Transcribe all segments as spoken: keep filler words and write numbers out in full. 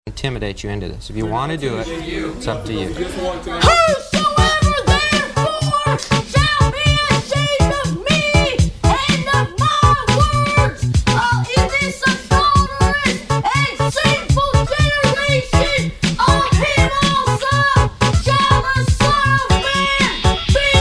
intimidate you into this. If you want to do it, it's up to you. Whosoever therefore shall be ashamed of me and of my words uh, in this adulterous and sinful generation, of him also shall the Son of Man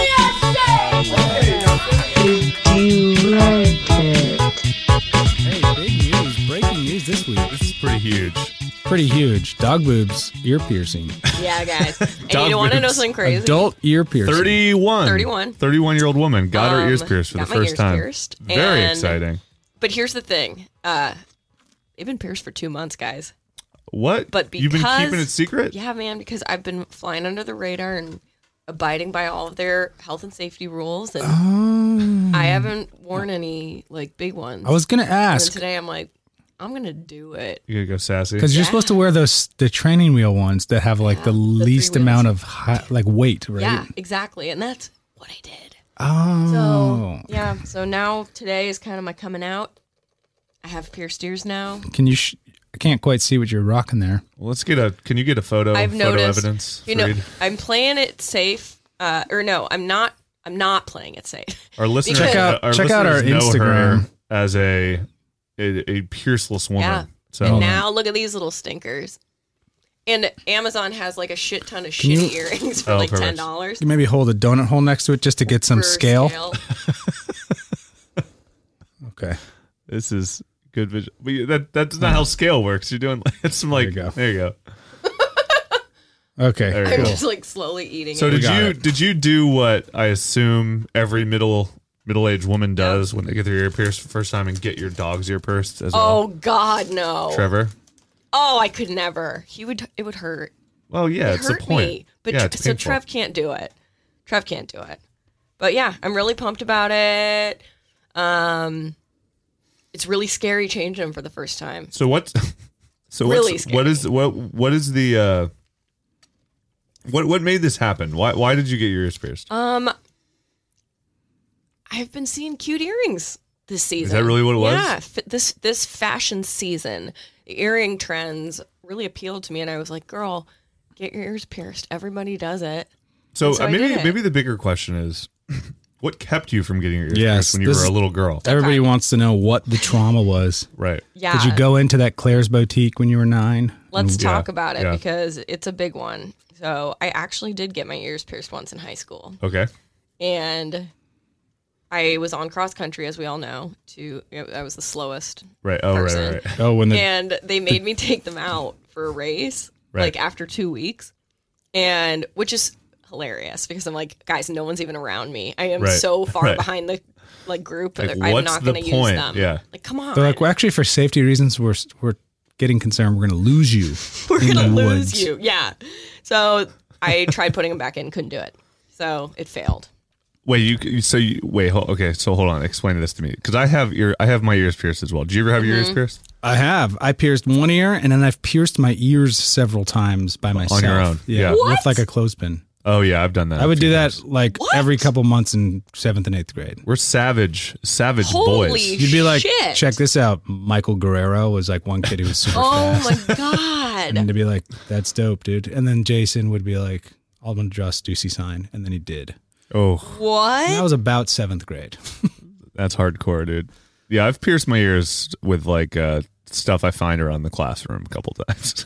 be ashamed. Did you like it? Hey, big news, breaking news this week. This is pretty huge. Pretty huge. Dog boobs, ear piercing. Yeah, guys. And Dog you want to know boobs. something crazy? Adult ear piercing. thirty-one. thirty-one. thirty-one-year-old woman got her Um, ears pierced for the got my first ears time. pierced, Very and- exciting. But here's the thing. Uh, they've been pierced for two months, guys. What? But You've been because- keeping it secret? Yeah, man, because I've been flying under the radar and abiding by all of their health and safety rules, and Oh. I haven't worn any like big ones. I was going to and ask, today I'm like, I'm gonna do it. You gotta go sassy. because you're Yeah. supposed to wear those, the training wheel ones that have like the Yeah, the least three amount wheels. of high, like weight, right? Yeah, exactly, and that's what I did. Oh. So yeah, so now today is kind of my coming out. I have pierced ears now. Can you, sh- I can't quite see what you're rocking there. Well, let's get a. Can you get a photo? I've photo noticed. evidence. You know, Fareed? I'm playing it safe. Uh, or no, I'm not. I'm not playing it safe. Our listeners. Check out- our check out our listeners know her Instagram. as a a, a pierceless woman. Yeah. So And now look at these little stinkers. And Amazon has like a shit ton of Can shitty you- earrings for Oh, like perfect. ten dollars. You maybe hold a donut hole next to it just to get some scale. Okay. this is good vision. But you- that that's not how scale works. You're doing it's some like There you go. there you go. Okay. There you I'm go. just like slowly eating So it. did got you it. did you do what I assume every middle middle aged woman does when they get their ear pierced for the first time and get your dog's ear pierced as Oh well? God, no. Trevor. Oh, I could never. He would. It would hurt. Well, yeah, it it's the hurt point. me. But yeah, Tre- it's so painful. Trev can't do it. Trev can't do it. But yeah, I'm really pumped about it. Um, it's really scary changing them for the first time. So what? So Really what's, what is what what is the uh, what what made this happen? Why why did you get your ears pierced? Um, I've been seeing cute earrings this season. that really what it was? Yeah, f- this this fashion season, the earring trends really appealed to me, and I was like, "Girl, get your ears pierced. Everybody does it." so and so uh, I maybe did it. maybe the bigger question is, what kept you from getting your ears Yes, pierced when you this were a is- little girl? Everybody wants to know what the trauma was. Right. Yeah. Did you go into that Claire's boutique when you were nine? Let's Yeah, talk about it yeah. because it's a big one. So I actually did get my ears pierced once in high school, Okay. and I was on cross country, as we all know. To you know, I was the slowest, Right. Oh, person. right, right. Oh, when the and they made me take them out for a race, Right. like after two weeks, and which is hilarious because I'm like, guys, no one's even around me. I am Right, so far right. behind the like group, Like, I'm what's not the going to use point? them. Yeah. like come on, they're like, well, actually, for safety reasons, we're we're getting concerned. We're going to lose you. we're in gonna the lose woods. you. Yeah. So I tried putting them back in, couldn't do it. So it failed. Wait, you you- so you wait. Hold, okay, so hold on. Explain this to me because I have ear I have my ears pierced as well. Did you ever have your Mm-hmm. ears pierced? I have. I pierced one ear, and then I've pierced my ears several times by myself. your own. Yeah, Yeah. What? with like a clothespin. Oh yeah, I've done that. I a would few do that times. like What? every couple months in seventh and eighth grade. We're savage, savage Holy boys. You'd be like, Shit. check this out. Michael Guerrero was like one kid who was super Oh fast. my god. And to be like, that's dope, dude. And then Jason would be like, I'm going to draw a Stussy sign. And then he did. Oh, What? And that was about seventh grade. that's hardcore, dude. Yeah, I've pierced my ears with like uh, stuff I find around the classroom a couple times.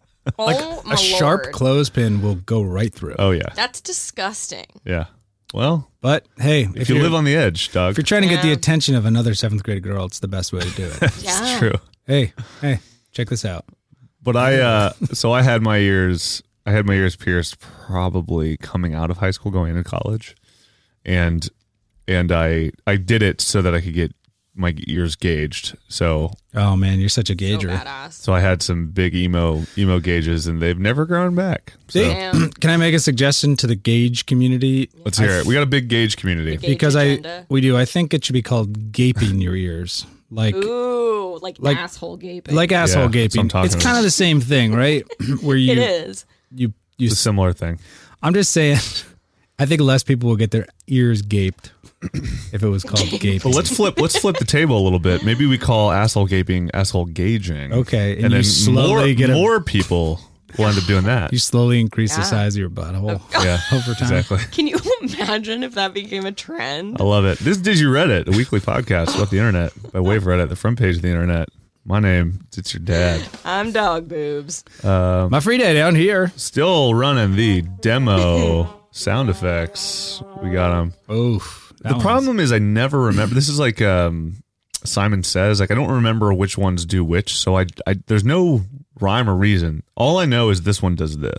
oh my a sharp Lord. clothespin will go right through. oh yeah, That's disgusting. yeah. Well, But hey, if, if, you you're, live on the edge, if dog, you're trying to get the Yeah. attention of another seventh grade girl, it's the best way to do it. it's Yeah. true. Hey, hey, check this out. But I, uh, so I had my ears, I had my ears pierced probably coming out of high school, going into college, and and I I did it so that I could get my ears gauged. So Oh man, you're such a So gauger. badass. so I had some big emo emo gauges, and they've never grown back. So They- Damn. Can I make a suggestion to the gauge community? let's hear it. We got a big gauge community. Gauge Because agenda. I we do. I think it should be called gaping your ears, like Ooh, like, Like- asshole gaping. like asshole Yeah, that's what I'm gaping. talking It's about. kind of the same thing, right? Where you it is. you you. It's a similar thing. I'm just saying. I think less people will get their ears gaped. if it was called gaping. Well, let's flip. Let's flip the table a little bit. Maybe we call asshole gaping asshole gauging. Okay, and and, you then slowly more, get a- more people will end up doing that. You slowly increase the Yeah. size of your butthole Yeah, over time. exactly. Can you imagine if that became a trend? I love it. This is Did You Reddit, a weekly podcast about the internet by way of Reddit, the front page of the internet. My name, it's your dad. I'm dog boobs. My free day down here. Still running the demo sound effects. We got them. Oof. that The one's- problem is I never remember. This is like um, Simon Says. Like I don't remember which ones do which. So I, I there's no rhyme or reason. All I know is this one does this.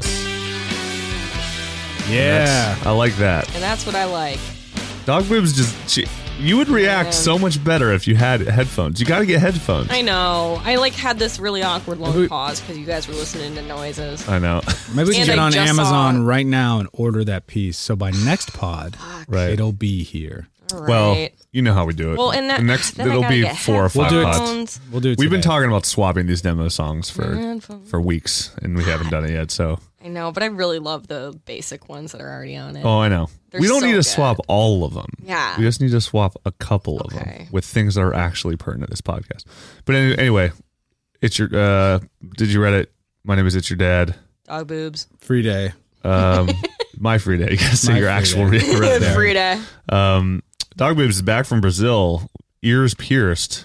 Yeah. That's- I like that. And that's what I like. Dog boobs just. She, you would react Man. so much better if you had headphones. You got to get headphones. I know. I like had this really awkward long We- pause because you guys were listening to noises. I know. Maybe we can And get I on just Amazon saw- right now and order that piece. So by next pod, Right. it'll be here. All Well, right. you know how we do it. Well, and that The next then I it'll gotta be get four or We'll five do it. pods. headphones. We'll do it. We've been today. talking about swapping these demo songs for Headphones. for weeks, and we haven't done it yet. So, I know, but I really love the basic ones that are already on it. oh, I know. They're we don't so need to good. swap all of them. Yeah. we just need to swap a couple of them Okay. with things that are actually pertinent to this podcast. But any- anyway, it's your. uh Did you read it? My name is It's Your Dad. Dog boobs. Free day. Um, my free day. You gotta say My your free actual day. read right there. Free day. Um, Dog Boobs is back from Brazil, ears pierced,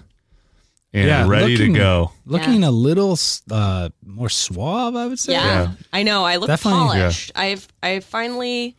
and Yeah, ready looking- to go. Looking a little uh, more suave, I would say. Yeah. Yeah. I know. I look Definitely. polished. I've I finally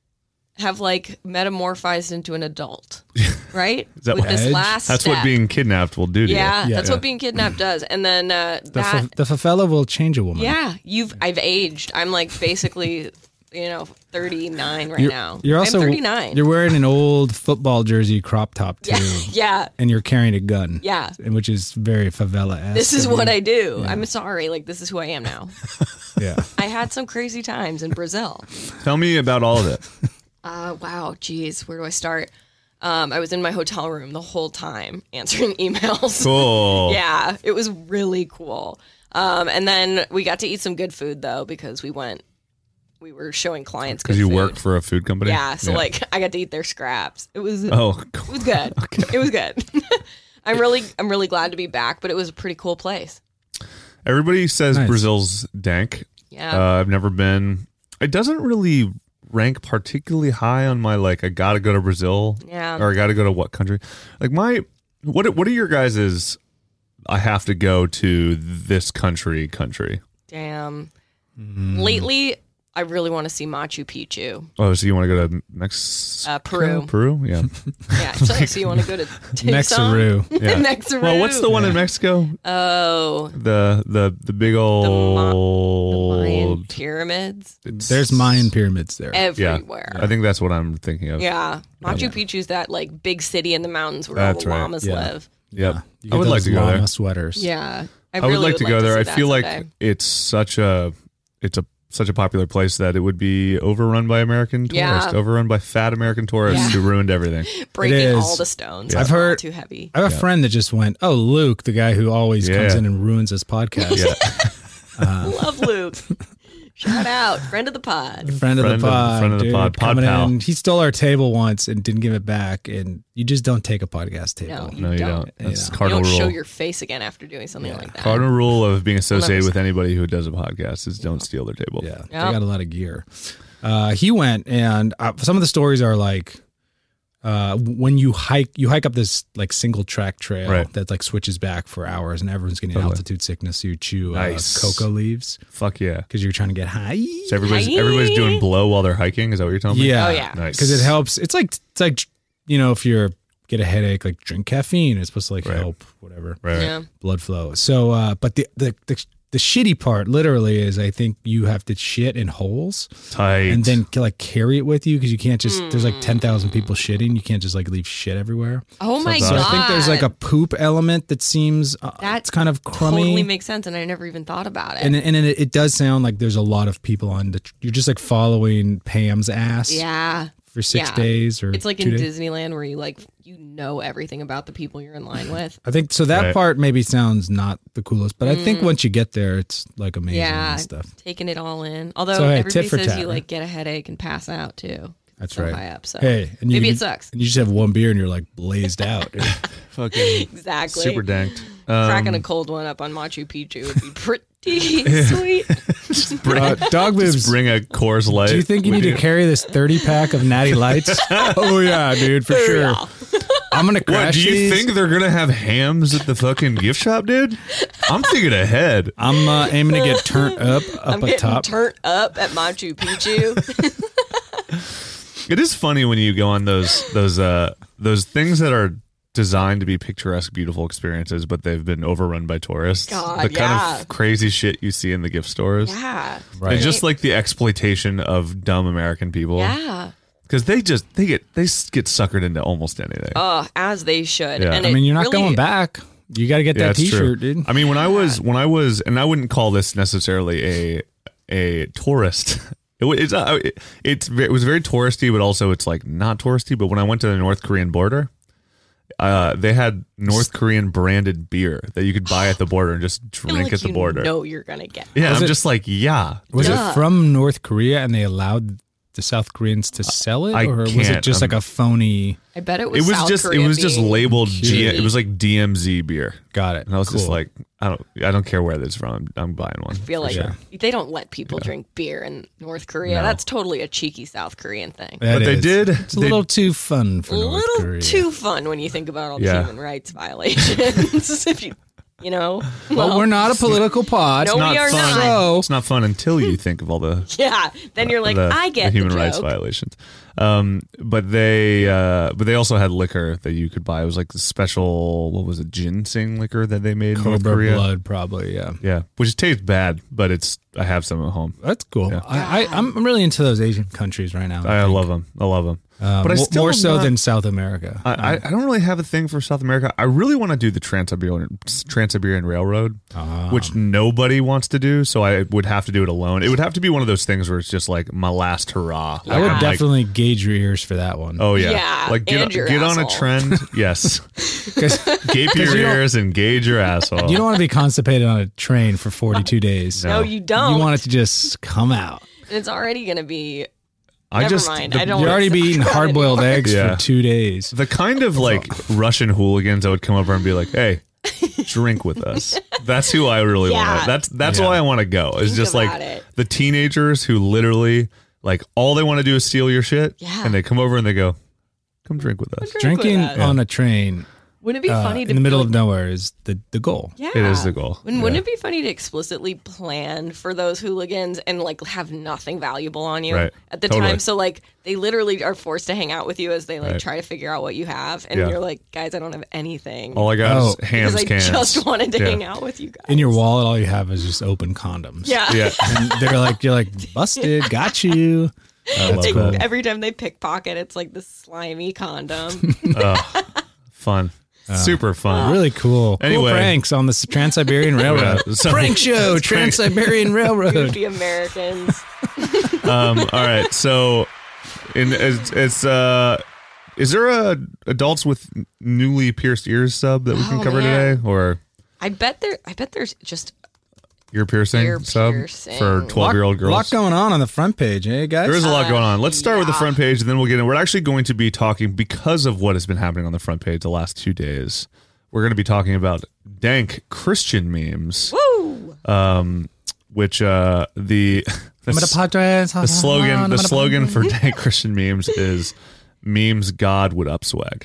have like metamorphized into an adult. Right? Is that With what- this Edge? last That's step. what being kidnapped will do to Yeah, you. Yeah. that's Yeah. what being kidnapped does. And then uh The, that fa- the favela will change a woman. yeah, you've I've aged. I'm like basically, you know, thirty-nine right You're, now. you're also I'm thirty-nine. You're wearing an old football jersey crop top too, yeah. Yeah. and you're carrying a gun. Yeah. and which is very favela. This is what I do. I'm sorry. Like this is who I am now. Yeah. I had some crazy times in Brazil. Tell me about all of it. Uh, wow, geez, where do I start? Um, I was in my hotel room the whole time answering emails. Cool. Yeah, it was really cool. Um, and then we got to eat some good food though because we went, we were showing clients Because good you food. work for a food company? Yeah, so like I got to eat their scraps. It was Oh, it cool. was good. It was good. I'm really I'm really glad to be back, but it was a pretty cool place. Everybody says Nice. Brazil's dank. Yeah. Uh, I've never been. It doesn't really rank particularly high on my, like, I got to go to Brazil. Yeah. Or I got to go to what country? Like, my, what, what are your guys's, I have to go to this country, country? Damn. Mm. Lately, I really want to see Machu Picchu. Oh, so you want to go to Mexico? Uh, Peru. Peru, yeah. Yeah, so, so you want to go to Tucson? Mexaru. Yeah. Mexaru. Well, what's the one in Mexico? Oh, The the the big Ma- old. the Mayan pyramids it's- There's Mayan pyramids there. everywhere. I think that's what I'm thinking of. Yeah, Machu Picchu's that like big city in the mountains where That's all the right. llamas Yeah. live. Yep. You I get would like those to go llama there. sweaters. Yeah, I, I would really like to go see there. I that feel like someday. it's such a it's a such a popular place that it would be overrun by American tourists, Yeah. overrun by fat American tourists Yeah. who ruined everything. breaking is. all the stones. I've It's all heard- too heavy. I have a friend that just went, "Oh, Luke, the guy who always comes Yeah. in and ruins his podcast." Yeah. Love Luke. Shout out, friend of the pod. Friend of Friend the of- pod, friend of the dude, pod, pod coming pal. in. He stole our table once and didn't give it back. And you just don't take a podcast table. No, you No, you don't. don't. That's You know. You cardinal don't show rule. your face again after doing something like that. Cardinal rule of being associated never with anybody who does a podcast is don't steal their table. Yeah, they Yep. got a lot of gear. Uh, he went, and uh, some of the stories are like uh, when you hike, you hike up this like single track trail Right. that like switches back for hours, and everyone's getting Totally. altitude sickness. So you chew Nice. uh, cocoa leaves Fuck yeah. because you're trying to get high. So everybody's Hi. everybody's doing blow while they're hiking. Is that what you're telling me? Yeah, Oh, yeah. Nice. because it helps. It's like it's like you know if you're get a headache, like drink caffeine. It's supposed to like Right. help whatever Right. right. Yeah. blood flow. So, uh, but the, the the the shitty part, literally, is I think you have to shit in holes Tight. and then like carry it with you because you can't just. There's like ten thousand people shitting. You can't just like leave shit everywhere. Oh my So god. So I think there's like a poop element that seems uh, That it's kind of crummy. totally makes sense, and I never even thought about it. and and it, it does sound like there's a lot of people on the. You're just like following Pam's ass yeah. for six Yeah. days or It's like two in days. Disneyland where you like you know everything about the people you're in line with. I think so. That Right. part maybe sounds not the coolest, but I think once you get there, it's like amazing Mm. Yeah, and stuff. taking it all in. Although So, hey, everybody tit for says tat, you right? like get a headache and pass out too. That's so right. high up. So Hey, and you, maybe it sucks. And you just have one beer and you're like blazed out. Dude. Fucking Exactly. super danked. Um, Cracking a cold one up on Machu Picchu would be pretty sweet. bring, Uh, dog just boobs. bring a Coors Light. Do you think you need to carry this thirty pack of Natty Lights? Oh yeah, dude, for sure. Yeah. I'm gonna What, crash do you these. think they're gonna have hams at the fucking gift shop, dude? I'm thinking ahead. I'm uh, aiming to get turned up up I'm getting atop. turned up at Machu Picchu. It is funny when you go on those those uh those things that are designed to be picturesque, beautiful experiences, but they've been overrun by tourists. God, the kind yeah. of crazy shit you see in the gift stores. Yeah. Right. And just like the exploitation of dumb American people. Yeah. Because they just they get they s- get suckered into almost anything. Oh, as they should. Yeah. And I it mean, you're not really- going back. You got to get Yeah, that it's true. T-shirt, dude. I mean, when I was when I was, and I wouldn't call this necessarily a a tourist. It, wa- it's uh, it, it's ve- it was very touristy, but also it's like not touristy. But when I went to the North Korean border, uh, they had North Korean branded beer that you could buy at the border and just I feel drink like at the you border. know you're gonna get. Yeah, Was I'm it- just like, yeah. Was Duh. it from North Korea and they allowed the South Koreans to sell it, I or was it can't, just um, like a phony? I bet it It was. was South just Korea it was just being- labeled G. cute. It was like D M Z beer, Got it. and I was just Cool. like, I don't I don't care where this is from. I'm, I'm buying one. I feel for like sure. they don't let people drink beer in North Korea. No. That's totally a cheeky South Korean thing. That But they is. did- It's a they- little too fun for A North little Korea. too fun when you think about all the Yeah. human rights violations. if you, you know, But well, we're not a political pod. No, we Not are fun. not. So It's not fun until you think of all the yeah. Then you're like, the, I get the human the rights joke. violations. Um, but they, uh, but they also had liquor that you could buy. It was like the special, what was it, ginseng liquor that they made in North Cobra Korea. blood, probably. Yeah, Yeah, which tastes bad, but it's. I have some at home. that's cool. Yeah. I, I, I'm really into those Asian countries right now. I think. love them. I love them. Uh, but I mo- still more am so not- than South America. I, I, I don't really have a thing for South America. I really want to do the Trans-Siberian, Trans-Siberian Railroad, Ah. which nobody wants to do. So I would have to do it alone. It would have to be one of those things where it's just like my last hurrah. I would I'm like, definitely gauge your ears for that one. oh yeah, Yeah, like get, and your get on a asshole. trend. Yes, 'Cause gape your you don't- ears and gauge your asshole. you don't want to be constipated on a train for forty-two days. No, you don't. You want it to just come out. And it's already going to be. I Never just mind. the, I don't You wanna already be talk eating about it hard-boiled anymore. eggs Yeah. for two days. the kind of like Russian hooligans that would come over and be like, "Hey, drink with us." That's who I really Yeah. want. That's that's Yeah. why I want to go. It's Think just like about it. the teenagers who literally like all they want to do is steal your shit, Yeah. and they come over and they go, "Come drink with us." Drink with Drinking us. on a train Wouldn't it be uh, funny to in the middle like, of nowhere is the, the goal. Yeah. It is the goal. Wouldn't, wouldn't Yeah. it be funny to explicitly plan for those hooligans and like have nothing valuable on you Right. at the Totally. time? So like they literally are forced to hang out with you as they like Right. try to figure out what you have, and Yeah. you're like, guys, I don't have anything All I got Oh. is hams because I cans. just wanted to Yeah. hang out with you guys. In your wallet, all you have is just open condoms. yeah. Yeah, And they're like, you're like, busted, got you. I love Like, that. every time they pickpocket, it's like the slimy condom. Oh, fun, super fun. Really cool. Anyway. Cool pranks on the Trans-Siberian Railroad. Yeah, so- Prank show, Trans-Siberian Railroad. Goofy Americans. Um, all right, so in it's, it's uh, is there a adults with newly pierced ears sub that we can Oh, cover man. today, or I bet there. I bet there's just ear piercing Ear sub piercing. for twelve year old girls? lot going on on the front page, eh, guys? There is a lot Uh, going on. Let's start with the yeah. front page, and then we'll get in. We're actually going to be talking because of what has been happening on the front page the last two days. We're going to be talking about dank Christian memes, woo. um, which uh, the the, Number s- Padres, the slogan the number slogan Padres. for dank Christian memes is memes God would upswag,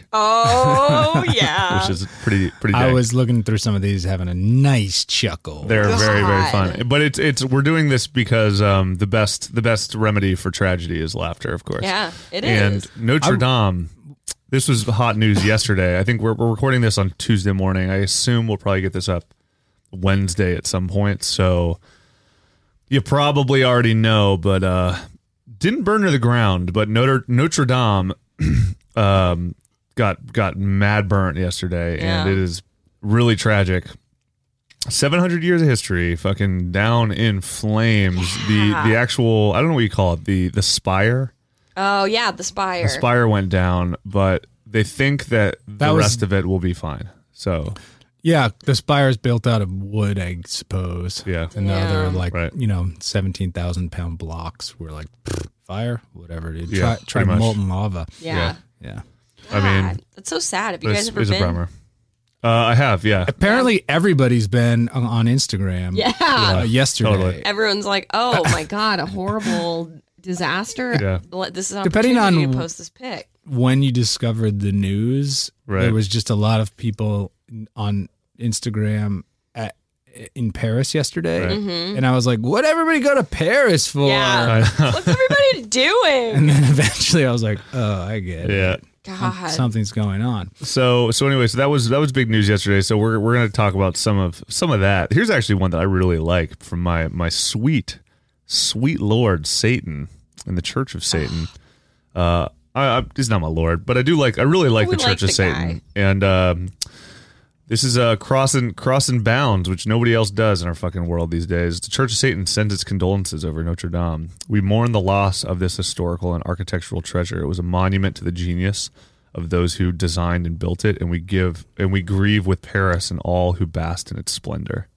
Oh yeah. which is pretty pretty. Dank. I was looking through some of these, having a nice chuckle. They're very very God. fun, but it's it's we're doing this because um, the best the best remedy for tragedy is laughter, of course. Yeah, it and is. Notre Dame. This was hot news yesterday. I think we're we're recording this on Tuesday morning. I assume we'll probably get this up Wednesday at some point. So you probably already know, but uh, didn't burn to the ground. But Notre Notre Dame um, got got mad burnt yesterday, and Yeah. it is really tragic. Seven hundred years of history, fucking down in flames. Yeah. The the actual I don't know what you call it. The the spire. Oh yeah, the spire. The spire went down, but they think that the That was- rest of it will be fine. So Yeah, the spire's built out of wood, I suppose. yeah, And the Yeah. other, like, Right. you know, seventeen thousand pound blocks were like pfft, fire, whatever, dude. Yeah, try try pretty much. molten lava. Yeah. Yeah. I mean, God, that's so sad. Have you It's, guys ever it's a been? bummer. Uh, I have, yeah. Apparently, everybody's been on, on Instagram. Yeah. uh, yesterday. Totally. Everyone's like, "Oh my god, a horrible disaster." Yeah. Let- This is an Depending opportunity on- to post this pic. When you discovered the news, Right. there was just a lot of people on Instagram at, in Paris yesterday, Right. and I was like, "What everybody go to Paris for?" Yeah. What's everybody doing? And then eventually, I was like, "Oh, I get Yeah. it. God. Something's going on." So so anyway, so that was that was big news yesterday. So we're we're gonna talk about some of some of that. Here's actually one that I really like from my my sweet sweet Lord Satan in the Church of Satan. Uh, I, I he's not my Lord, but I do like I really like We the like Church of the Satan. And um, this is uh, crossing crossing bounds, which nobody else does in our fucking world these days. The Church of Satan sends its condolences over Notre Dame. We mourn the loss of this historical and architectural treasure. It was a monument to the genius of those who designed and built it, and we give and we grieve with Paris and all who basked in its splendor.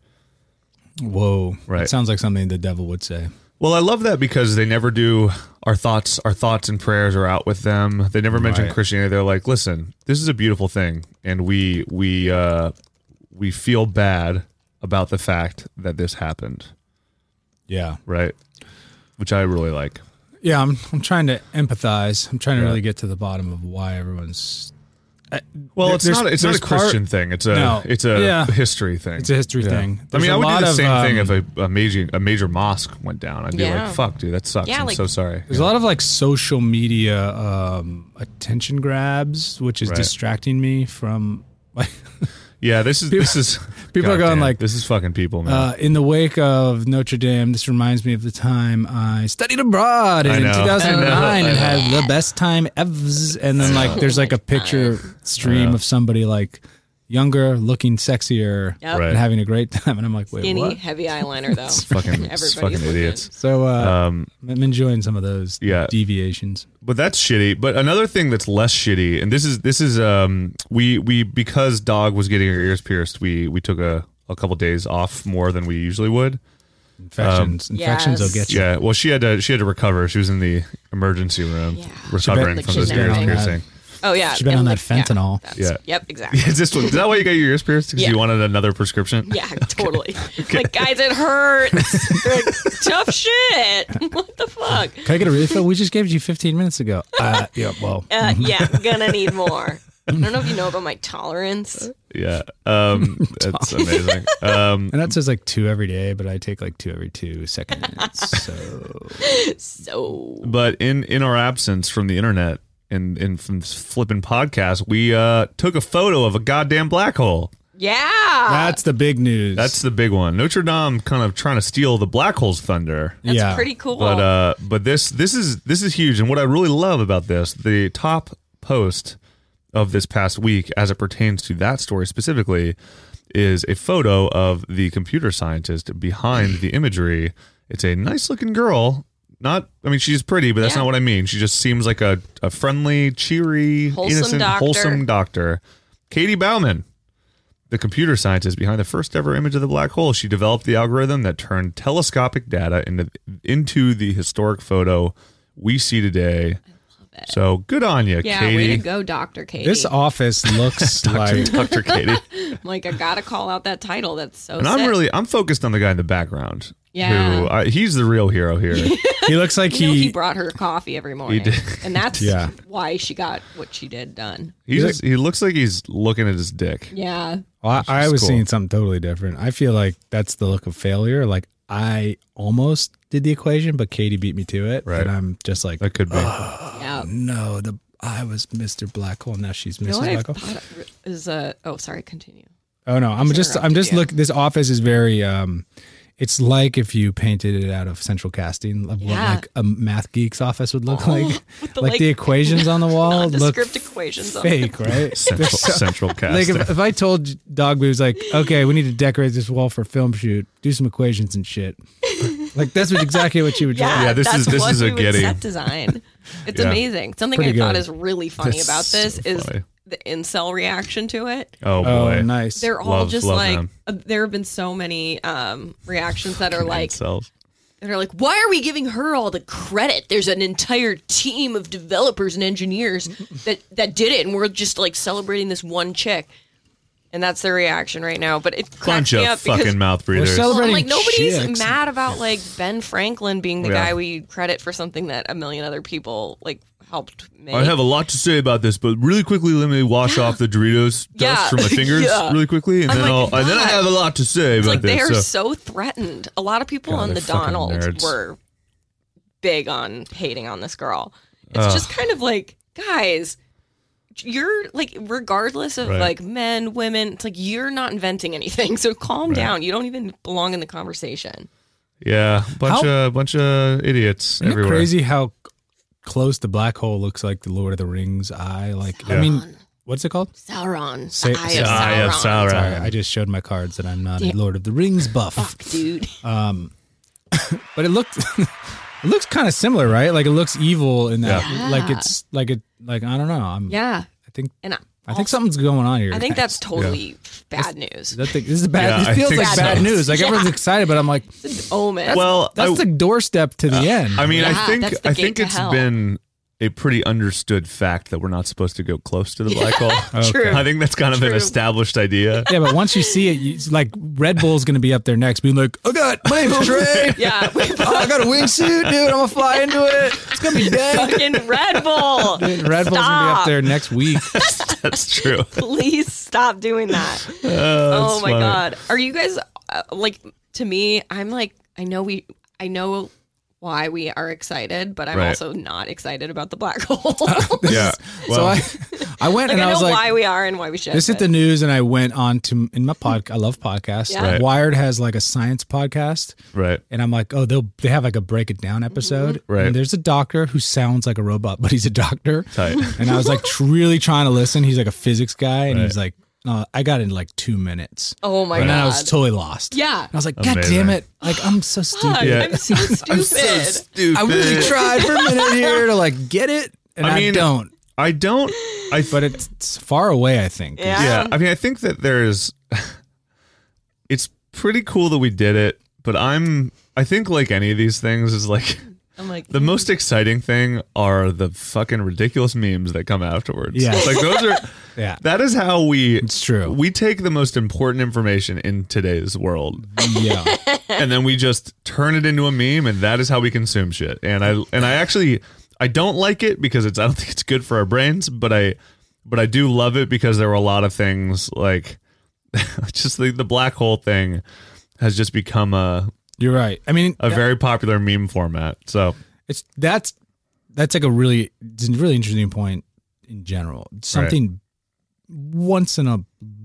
Whoa, Right. It sounds like something the devil would say. Well, I love that because they never do our thoughts. Our thoughts and prayers are out with them. They never mention Right. Christianity. They're like, listen, this is a beautiful thing, and we we uh, we feel bad about the fact that this happened, Yeah, right? Which I really like. yeah. I'm I'm trying to empathize. I'm trying to Yeah. really get to the bottom of why everyone's. Well, There- it's there's- not. It's not a there's part- Christian thing. It's a. No. It's a Yeah. history thing. It's a history Yeah. thing. I There's mean, a I would do lot the of, same thing um, if a, a major a major mosque went down. I'd be Yeah. like, "Fuck, dude, that sucks. Yeah, I'm like- so sorry." There's a lot of like social media um, attention grabs, which is Right. distracting me from like Yeah, this is this is people are going goddamn, like, this is fucking people, man. uh, in the wake of Notre Dame. This reminds me of the time I studied abroad I in know. two thousand nine I and know. had the best time ever. And then like there's like a picture stream know. of somebody like younger, looking sexier, Yep. Right. and having a great time. And I'm like, wait, Skinny, what? heavy eyeliner though. fucking it's Everybody's fucking looking. idiots. So uh, Um, I'm enjoying some of those Yeah. deviations. But that's shitty. But another thing that's less shitty, and this is this is um we we because Dog was getting her ears pierced, we we took a, a couple days off more than we usually would. Infections, infections will yes. get you. Yeah. Well, she had to she had to recover. She was in the emergency room Yeah. recovering She from bet- this she's ears been on that. piercing. Oh yeah, She's been and, on like, that fentanyl. Yeah, Yeah. that's- Yep, exactly. Is this is that why you got your ears pierced? Because Yeah. you wanted another prescription? Yeah, totally. Like, guys, it hurts. They're like, tough shit. What the fuck? Can I get a refill? We just gave it you fifteen minutes ago. Uh, yeah, well, Uh, yeah, gonna need more. I don't know if you know about my tolerance. Yeah. Um, that's amazing. Um, and that says like two every day, but I take like two every two seconds. So So but in in our absence from the internet and and from this flipping podcast, we uh took a photo of a goddamn black hole. yeah, that's the big news. That's the big one. Notre Dame kind of trying to steal the black hole's thunder. that's yeah. pretty cool. But uh but this this is this is huge, and what I really love about this, the top post of this past week as it pertains to that story specifically is a photo of the computer scientist behind the imagery. It's a nice looking girl. Not, I mean, she's pretty, but that's Yeah. not what I mean. She just seems like a, a friendly, cheery, Wholesome innocent, doctor. wholesome doctor. Katie Bauman, the computer scientist behind the first ever image of the black hole. She developed the algorithm that turned telescopic data into into the historic photo we see today. So good on you, yeah, Katie. way to go, Doctor Katie. this office looks like Doctor Katie. I'm like, I gotta call out that title. That's so. And I'm sick. really I'm focused on the guy in the background. Yeah. Who I, he's the real hero here. he looks like You know, he, he. brought her coffee every morning, did. and that's Yeah. why she got what she did done. He's just, he looks like he's looking at his dick. Yeah, Well, I, I is was cool. seeing something totally different. I feel like that's the look of failure. Like I almost did the equation, but Katie beat me to it. Right. And I'm just like, That could be. yeah. no, the I was Mister Black Hole. Now she's You know Missus what I Black Hole. thought is uh oh sorry continue. Oh no, I'm Just just I'm interrupted just you. look. This office is very. um It's like if you painted it out of Central Casting, of what Yeah. like a math geek's office would look Oh, like. with the, like, like, the equations on the wall look Nondescript equations on fake, right? Central, central cast. Like if, if I told Dog Boo's like, okay, we need to decorate this wall for a film shoot, do some equations and shit. Like that's what, exactly what you would draw. Yeah, Yeah, this that's is- this what is a we would Getty. set design. It's Yeah. amazing. Something Pretty I thought good. is really funny That's about this so is funny. the incel reaction to it. oh boy. Oh, nice. They're all Love- just love like them. uh, there have been so many um, reactions that are like Cells. And are like, why are we giving her all the credit? There's an entire team of developers and engineers that, that did it, and we're just like celebrating this one chick. And that's their reaction right now. But it cracks Bunch me of up because fucking mouth breathers. We're well, I'm celebrating like nobody's chicks. mad about like Ben Franklin being the Yeah. guy we credit for something that a million other people like helped make. I have a lot to say about this, but really quickly, let me wash off the Doritos dust Yeah. from my fingers Yeah. really quickly, and I'm then like, I'll, and then I God. have a lot to say It's about like they this. are So- so threatened. A lot of people God, on the they're fucking Donald nerds. were big on hating on this girl. It's Ugh. just kind of like, guys, you're like, regardless of Right. like men, women, it's like you're not inventing anything. So calm Right. down. You don't even belong in the conversation. yeah, bunch How- of bunch of idiots Isn't it everywhere. crazy how close the black hole looks like the Lord of the Rings eye? Like, I Yeah. mean, what's it called? Sauron. Say- the Eye say- of Eye of Sauron. Sauron. Sorry, I just showed my cards that I'm not a Damn. Lord of the Rings buff. Fuck, dude. But it looked, it looks kind of similar, right? Like it looks evil in that, Yeah. like it's like it, like I don't know. I'm, Yeah. I think, And I, I think something's going on here. I think guys. that's totally bad news. That thing, this is bad. Yeah, I it feels think like so. bad news. Like Yeah. everyone's excited, but I'm like, It's an omen. Well, that's I, the doorstep to the end. I mean, Yeah, I think that's the I gate think to it's hell. been a pretty understood fact that we're not supposed to go close to the black hole. True. I think that's kind of an True. established idea. Yeah, but once you see it, you, it's like Red Bull's going to be up there next, being like, "Oh God, my name's Trey. Yeah. Oh, I got a wingsuit, dude. I'm gonna fly into it. It's gonna be dank." Fucking Red Bull. Red Bull's gonna be up Stop. there next week. That's true. Please stop doing that. Oh, Oh that's my funny. god. Are you guys uh, like to me, I'm like I know we I know why we are excited, but I'm Right. also not excited about the black hole. Yeah. so Well, I, I went like and I I, know was like, why we are and why we should. "This is but- the news," and I went on to in my pod. I love podcasts. Yeah. Right. Wired has like a science podcast. right. And I'm like, oh, they'll they have like a break it down episode. Right. And there's a doctor who sounds like a robot, but he's a doctor. Tight. And I was like tr- really trying to listen. He's like a physics guy, and Right. he's like, no, I got it in like two minutes. Oh my and god. then I was totally lost. yeah. And I was like, God Amazing. damn it! Like I'm so stupid. Fuck, Yeah. I'm so stupid. Stupid. I really tried for a minute here to like get it, and I, I mean, don't. I don't. I But it's, it's far away. I think. Yeah. yeah. I mean, I think that there's. It's pretty cool that we did it, but I'm. I think like any of these things is like. I'm like The most exciting thing are the fucking ridiculous memes that come afterwards. Yeah. Like those are Yeah. that is how we It's true. We take the most important information in today's world Yeah. and then we just turn it into a meme and that is how we consume shit. And I and I actually I don't like it because it's I don't think it's good for our brains, but I but I do love it because there were a lot of things like just the, the black hole thing has just become a You're right. I mean, a very popular meme format. So it's that's that's like a really it's a really interesting point in general. Something once in a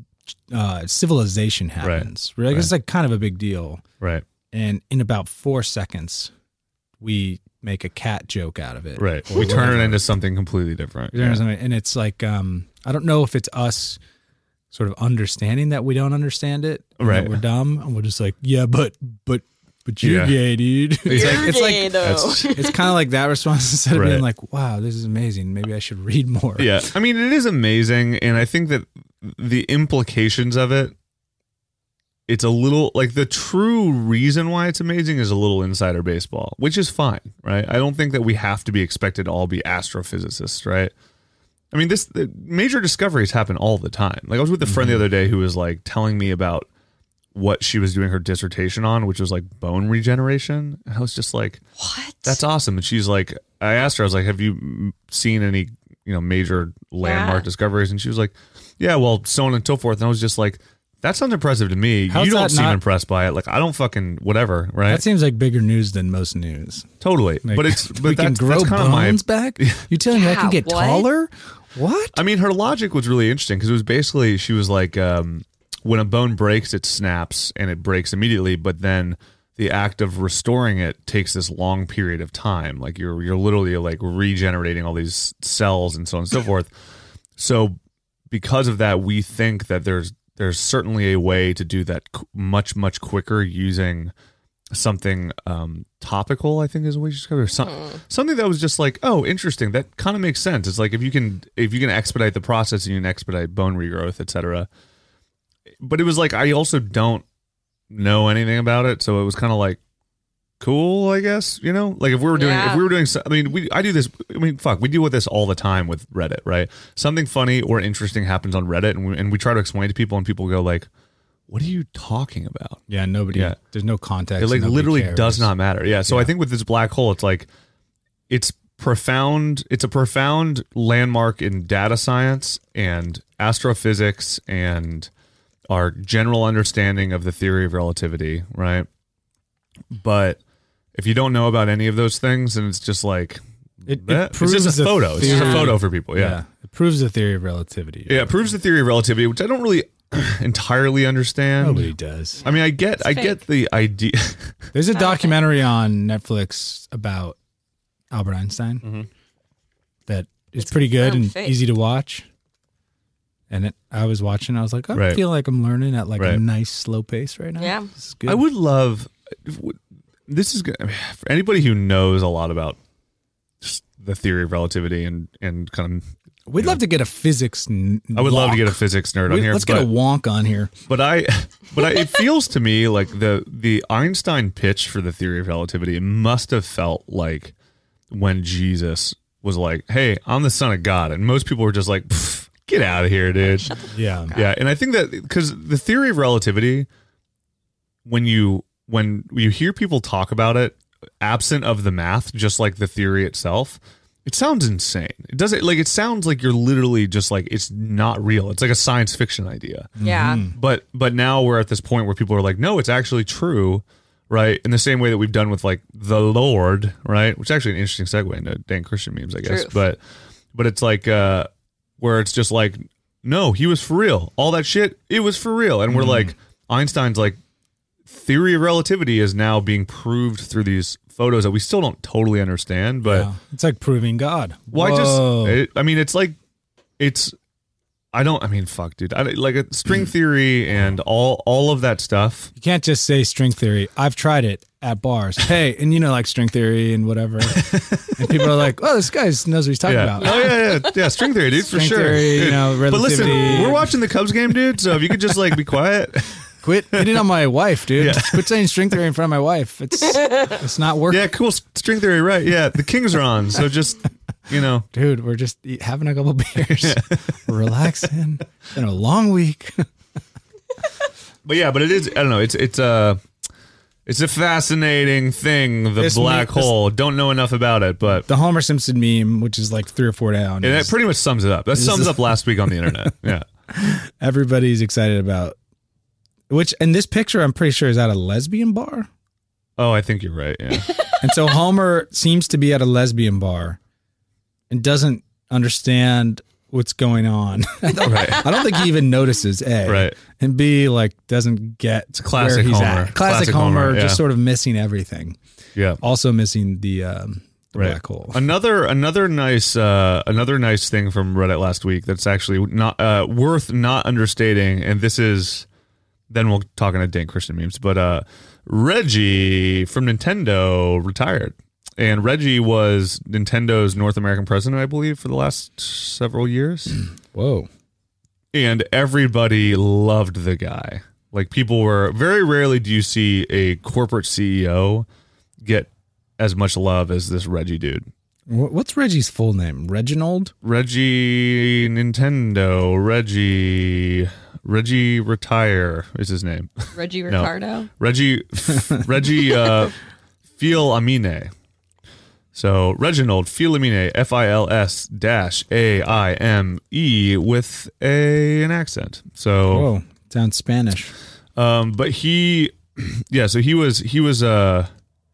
uh, civilization happens. Right. Like, it's like kind of a big deal. right. And in about four seconds, we make a cat joke out of it. Right. Or We turn it whatever. into something completely different. You know what Yeah. I'm saying? And it's like um, I don't know if it's us sort of understanding that we don't understand it, and that Right. we're dumb, and we're just like, yeah, but but but you're Yeah. gay, dude. It's You're like, it's gay, like though. That's- it's kind of like that response instead of Right. being like, wow, this is amazing. Maybe I should read more. Yeah. I mean, it is amazing. And I think that the implications of it, it's a little like the true reason why it's amazing is a little insider baseball, which is fine, right? I don't think that we have to be expected to all be astrophysicists, right? I mean, this the major discoveries happen all the time. Like I was with a friend the other day who was like telling me about what she was doing her dissertation on, which was like bone regeneration. And I was just like, what? that's awesome. And she's like, I asked her, I was like, have you m- seen any, you know, major landmark Yeah. discoveries? And she was like, yeah, well, so on and so forth. And I was just like, that sounds impressive to me. How's you don't that seem not- impressed by it. Like, I don't fucking whatever, right? That seems like bigger news than most news. totally. Like, but it's, but we can that's, grow that's kind of my, bones back. You telling me I can Yeah, get what? taller? What? I mean, her logic was really interesting because it was basically, she was like, um, when a bone breaks, it snaps and it breaks immediately, but then the act of restoring it takes this long period of time. Like you're you're literally like regenerating all these cells and so on and so forth. So because of that, we think that there's there's certainly a way to do that qu- much much quicker using something um, topical. I think is what you discovered. Some, something that was just like, oh, interesting. That kind of makes sense. It's like if you can if you can expedite the process and you can expedite bone regrowth, et cetera. But it was like I also don't know anything about it, so it was kind of like cool, I guess, you know, like if we were doing, Yeah. if we were doing, so- I mean, we, I do this, I mean, fuck, we deal with this all the time with Reddit, right? Something funny or interesting happens on Reddit and we, and we try to explain to people and people go like, what are you talking about? Yeah, nobody. Yeah. There's no context. It like nobody literally cares. does not matter. Yeah. So Yeah. I think with this black hole, it's like, it's profound. It's a profound landmark in data science and astrophysics and our general understanding of the theory of relativity, right? But if you don't know about any of those things, then it's just like It, eh, it it's proves just a the photo. It's just a theory- photo for people. Yeah. It proves the theory of relativity. Yeah. It proves the theory of relativity, which I don't really entirely understand. Nobody does. I mean, I get, I get fake. the idea. There's a documentary on Netflix about Albert Einstein Mm-hmm. that is pretty good confirmed and fake. easy to watch. And it, I was watching. I was like, I Right. feel like I'm learning at like a Right. nice slow pace right now. Yeah. This is good. I would love. This is good for anybody who knows a lot about just the theory of relativity and and kind of. We'd love to get a physics. N- I would love to wonk. get a physics nerd on We- here. Let's but, get a wonk on here. but I, but I, it feels to me like the the Einstein pitch for the theory of relativity must have felt like when Jesus was like, "Hey, I'm the Son of God," and most people were just like, "Pff, "Get out of here, dude." Yeah. Yeah, and I think that because the theory of relativity, when you when you hear people talk about it, absent of the math, just like the theory itself, it sounds insane. It doesn't like it sounds like you're literally just like it's not real. It's like a science fiction idea. Yeah. But but now we're at this point where people are like, no, it's actually true, right? In the same way that we've done with like the Lord, right? Which is actually an interesting segue into Dan Christian memes, I guess. Truth. But but it's like uh where it's just like, no, he was for real. All that shit, it was for real. And we're like, Einstein's like, theory of relativity is now being proved through these photos that we still don't totally understand. But Yeah. It's like proving God. well, I Whoa. just, it, I mean, it's like, it's, I don't, I mean, fuck, dude. I, like a string theory and all, all of that stuff. You can't just say string theory. I've tried it at bars. Hey, and you know, like string theory and whatever. And people are like, oh, this guy knows what he's talking Yeah. about. Oh yeah, yeah, yeah. String theory, dude, for String sure. theory, Dude. you know, but listen, relativity. we're watching the Cubs game, dude. So if you could just like be quiet. Quit hitting on my wife, dude. Yeah. Quit saying string theory in front of my wife. It's it's not working. Yeah, cool. String theory, right? Yeah, the Kings are on. So just, you know. Dude, we're just eat, having a couple beers. We're relaxing. It's been a long week. But yeah, but it is. I don't know. It's it's a it's a fascinating thing. The This black me- this- hole. Don't know enough about it, but The Homer Simpson meme, which is like three or four down. and that is pretty much sums it up. That sums is- up last week on the internet. Yeah. everybody's excited about. Which, and this picture, I'm pretty sure, is at a lesbian bar. Oh, I think you're right. Yeah. And so Homer seems to be at a lesbian bar and doesn't understand what's going on. I don't, Right. I don't think he even notices, A. Right. And B, like, doesn't get it's classic where he's Homer. at. Classic, Classic Homer, Homer, yeah. just sort of missing everything. Yeah. Also missing the, um, the Right. black hole. Another another nice uh, another nice thing from Reddit last week that's actually not uh, worth not understating, and this is then we'll talk into Dan Christian memes, but uh, Reggie from Nintendo retired, and Reggie was Nintendo's North American president, I believe, for the last several years, Whoa. and everybody loved the guy. Like people were very rarely do you see a corporate C E O get as much love as this Reggie dude. Wh- What's Reggie's full name? Reginald? Reggie Nintendo, Reggie, Reggie Retire is his name. Reggie No. Ricardo. Reggie, Reggie uh, Fil-Amine. So Reginald Fil-Amine, F I L S dash A I M E with a an accent. So, Whoa. Sounds Spanish. um, but he, yeah, so he was he was uh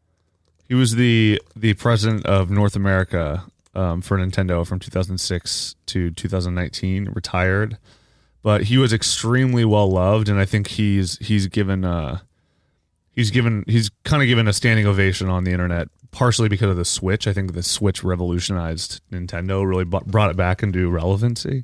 he was the the president of North America um, for Nintendo from two thousand six to two thousand nineteen. Retired, but he was extremely well loved, and I think he's he's given uh he's given he's kind of given a standing ovation on the internet, partially because of the Switch. I think the Switch revolutionized Nintendo, really bu- brought it back into relevancy,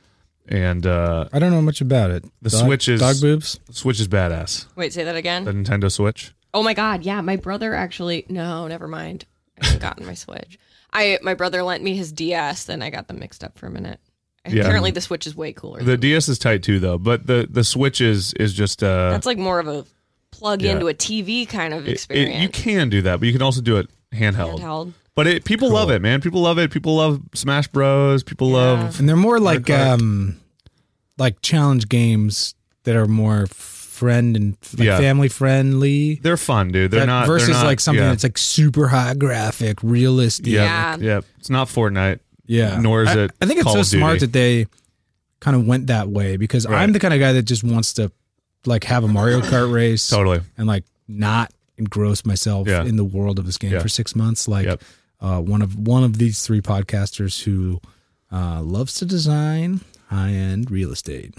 and uh, I don't know much about it. The Dog- Switch is- Dog boobs? Switch is badass. Wait, say that again. The Nintendo Switch. Oh my god, yeah, my brother actually no, never mind. I haven't gotten my Switch. I my brother lent me his D S, then I got them mixed up for a minute. Yeah. Apparently the Switch is way cooler. The D S is tight too, though. But the the Switch is is just uh That's like more of a plug Yeah. into a T V kind of It- it- experience. you can do that, but you can also do it handheld. Handheld. But it, people love it, man. People love it. People love Smash Bros. People love. And they're more like Kart. um, like challenge games that are more friend and like Yeah. family friendly. They're fun, dude. They're That not versus they're not, like something yeah. that's like super high graphic, realistic. Yeah, Yeah. yeah. It's not Fortnite. Yeah. Nor is I, it I think it's Call so of Duty. smart that they kind of went that way because Right. I'm the kind of guy that just wants to like have a Mario Kart race Totally. and like not engross myself Yeah. in the world of this game Yeah. for six months. Like Yep. uh, one of one of these three podcasters who uh, loves to design high end real estate.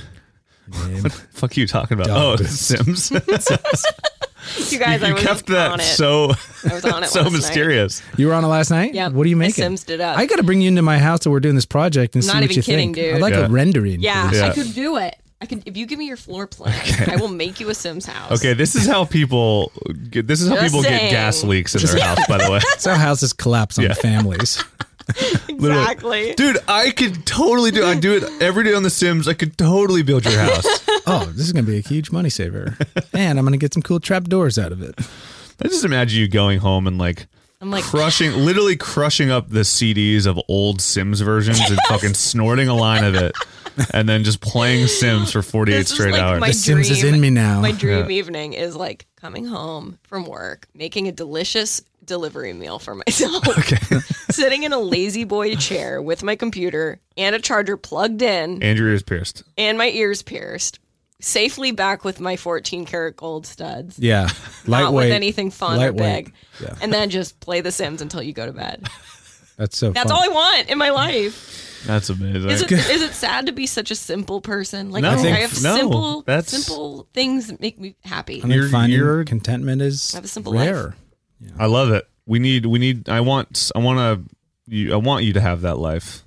Name- Fuck you talking about? Dog. Oh, Sims. you You guys, I you was kept on that it. so I was on it so last night. mysterious. You were on it last night? Yeah. What are you I making? Simsed it up. I got to bring you into my house that we're doing this project and I'm see not what even you kidding, think. dude. I'd like Yeah. a rendering. Yeah, please. Yeah. I could do it. I can if you give me your floor plan. I will make you a Sims house. Okay, this is how people get. This is how Just people get saying. gas leaks in their house. By the way, That's how houses collapse on Yeah. families. Literally. Exactly. dude, I could totally do. I do it every day on The Sims. I could totally build your house. Oh, this is going to be a huge money saver. And I'm going to get some cool trap doors out of it. I just imagine you going home and like. I'm like crushing, literally crushing up the C Ds of old Sims versions and fucking snorting a line of it, and then just playing Sims for forty-eight This is straight like hours. my The Sims is dream- in me now. My dream Yeah. evening is like coming home from work, making a delicious delivery meal for myself. Sitting in a lazy boy chair with my computer and a charger plugged in Andrew is pierced. and my ears pierced. Safely back with my fourteen karat gold studs. Yeah. Lightweight. Not with anything fun or Lightweight. big. Yeah. And then just play The Sims until you go to bed. That's so That's fun. all I want in my life. That's amazing. Is it, is it sad to be such a simple person? Like No. I, I think- have no, simple, that's- simple things that make me happy. I think You're- finding you're- contentment is Have a simple rare. I love it. We need. We need. I want. I want to. You, I want you to have that life.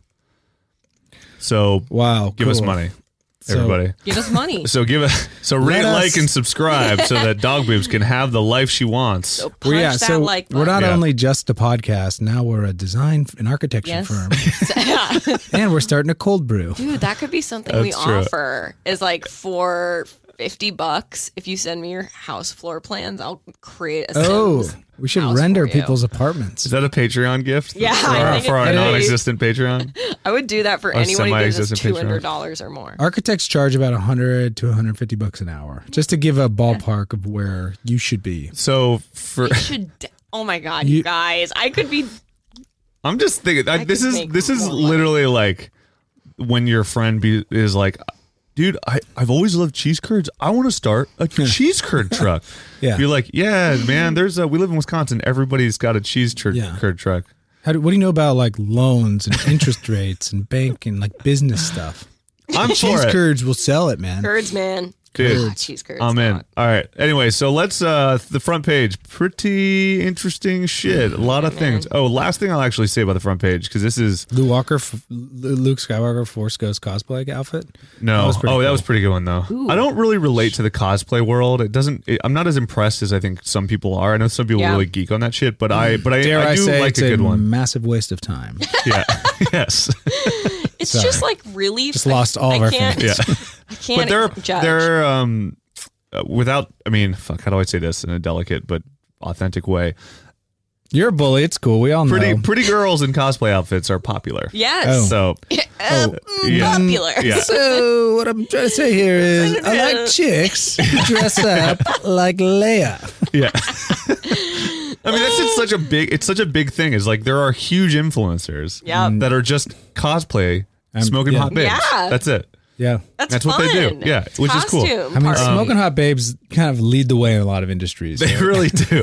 So Wow. give us cool. money, So- everybody. Give us money. So give us. So rate, Let us- like, and subscribe so that Dog Boobs can have the life she wants. So punch Well, yeah, that so like we're button. not Yeah. only just a podcast, now we're a design and architecture Yes. firm. Yeah. And we're starting a cold brew. Dude, that could be something we That's true. offer. Is like for fifty bucks, if you send me your house floor plans, I'll create a Oh, Sims. we should house render for you. people's apartments. Is that a Patreon gift? Yeah, for I our, think for it our could be. non-existent Patreon. I would do that for A anyone who gives us semi-existent two Patreon. hundred dollars or more. Architects charge about one hundred to one hundred fifty bucks an hour, just to give a ballpark of where you should be. So for You should. d- Oh my god, you, You- guys! I could be. I'm just thinking. I, I this could is make this is more money. literally like when your friend be, is like, "Dude, I I've always loved cheese curds. I want to start a cheese curd truck." Yeah. You're like, "Yeah, man. There's a we live in Wisconsin. Everybody's got a cheese tur- Yeah. curd truck." How do, what do you know about like loans and interest rates and bank and like business stuff? I'm for Cheese it. curds will sell it, man. Curds, man. Dude. Ah, cheese curds. I'm in. not. All right. Anyway, so let's uh the front page. Pretty interesting shit. A lot of things. Oh, last thing I'll actually say about the front page because this is Luke Walker, f- Luke Skywalker, Force Ghost cosplay outfit. no. That was pretty oh, that cool. was pretty good one though. I don't really relate to the cosplay world. It doesn't. It, I'm not as impressed as I think some people are. I know some people Yeah. really geek on that shit, but I but I, Dare I, I do say like it's a good one. massive waste of time. Yeah. Yes. It's Sorry. just like really. Just lost all I of our can't, fans. Yeah. I can't But they're judge. they're um uh, without. I mean, fuck. How do I say this in a delicate but authentic way? You're a bully. It's cool. We all Pretty know. pretty girls in cosplay outfits are popular. yes. Oh. So Uh, mm, yeah. popular. Yeah. So what I'm trying to say here is, I like chicks who dress up like Leia. Yeah. I mean, that's just such a big. It's such a big thing. Is like there are huge influencers Yep. that are just cosplay, Um, smoking yeah. hot babes. Yeah. That's it. Yeah, That's, That's what they do. fun. Yeah, which is cool. Costume I mean, party. smoking hot babes kind of lead the way in a lot of industries. They so- really do.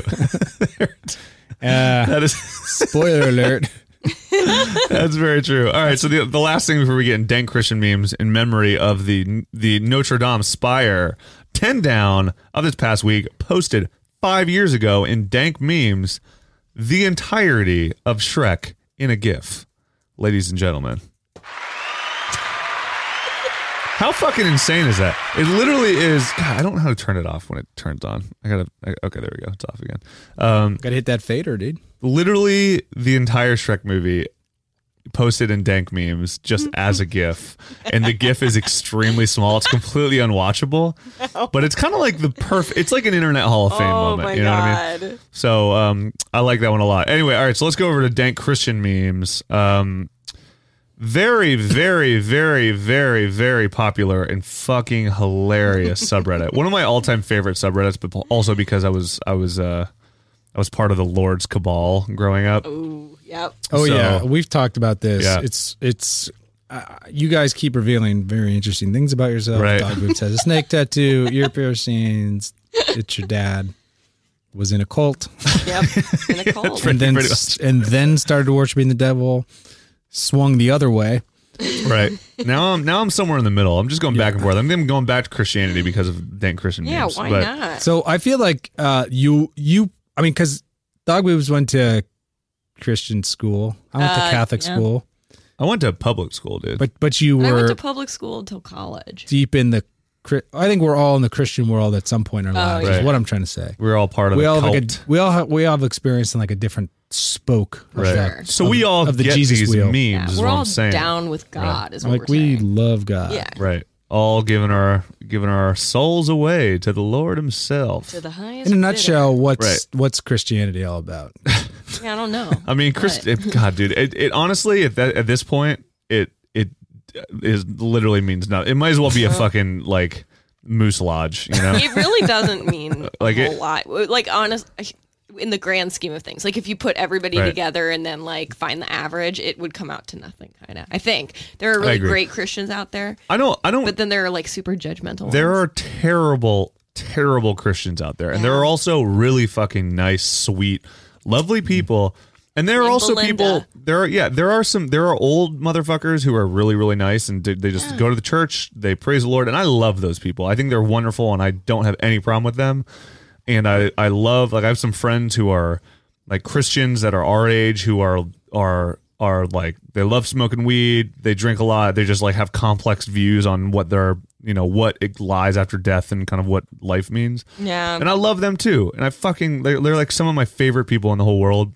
Uh, That is spoiler alert. that's very true. All right, so the the last thing before we get in dank Christian memes in memory of the the Notre Dame spire ten down of this past week posted five years ago in dank memes the entirety of Shrek in a GIF, ladies and gentlemen. How fucking insane is that? It literally is. God, I don't know how to turn it off when it turns on. I gotta. I, okay, there we go. It's off again. Um, Gotta hit that fader, dude. literally the entire Shrek movie posted in dank memes just as a GIF, and the GIF is extremely small. It's completely unwatchable, but it's kind of like the perfect. It's like an Internet Hall of Fame Oh moment. my You know what I god. mean? So um, I like that one a lot. Anyway, all right, so let's go over to dank Christian memes. Um, very, very, very, very, very popular and fucking hilarious subreddit. One of my all-time favorite subreddits, but also because I was I was uh, I was part of the Lord's Cabal growing up. Ooh, yep. Oh So- yeah, we've talked about this. Yeah. It's it's uh, you guys keep revealing very interesting things about yourself. Right. Dog Boots has a snake tattoo, ear piercings. It's your dad was in a cult, Yep. In a cult. and then pretty much. and then started worshiping the devil. Swung the other way. Right now, I'm now I'm somewhere in the middle. I'm just going back and forth. I'm even going back to Christianity because of dank Christian Yeah, memes. why but not? So I feel like uh, you you I mean because Dog Boobs went to Christian school. I went Uh, to Catholic yeah. school, I went to public school, dude. but but you I went were to public school until college. deep in the. Chri- I think we're all in the Christian world at some point in our lives. yeah. Is what I'm trying to say. we're all part of We the all cult. have like a, we all have, we all have experience in like a different spoke. Of right. that, So of- we all of the get Jesus these wheel. memes. Yeah, is we're what all I'm saying. down with God, is what Like we're we saying. love God. Yeah. Right. All giving our giving our souls away to the Lord Himself. To the highest. In a bidder. nutshell, what's Right. what's Christianity all about? Yeah, I don't know. I mean, Chris, it, God, dude, it, it honestly at that at this point, it it is literally means nothing. It might as well be a fucking like moose lodge, you know? It really doesn't mean Like a whole it- lot. Like honest, in the grand scheme of things, like if you put everybody Right. together and then like find the average, it would come out to nothing. Kind of. I think there are really agree. great Christians out there, I don't I don't but then there are like super judgmental. there ones. are terrible, terrible Christians out there. And there are also really fucking nice, sweet, lovely people. And there are Like also Belinda. people there are yeah, there are some there are old motherfuckers who are really, really nice and they they just go to the church, they praise the Lord, and I love those people. I think they're wonderful and I don't have any problem with them. And I, I love like I have some friends who are like Christians that are our age who are are are like they love smoking weed, they drink a lot, they just like have complex views on what their you know what it lies after death and kind of what life means. Yeah. And I love them too. And I fucking they're, they're like some of my favorite people in the whole world.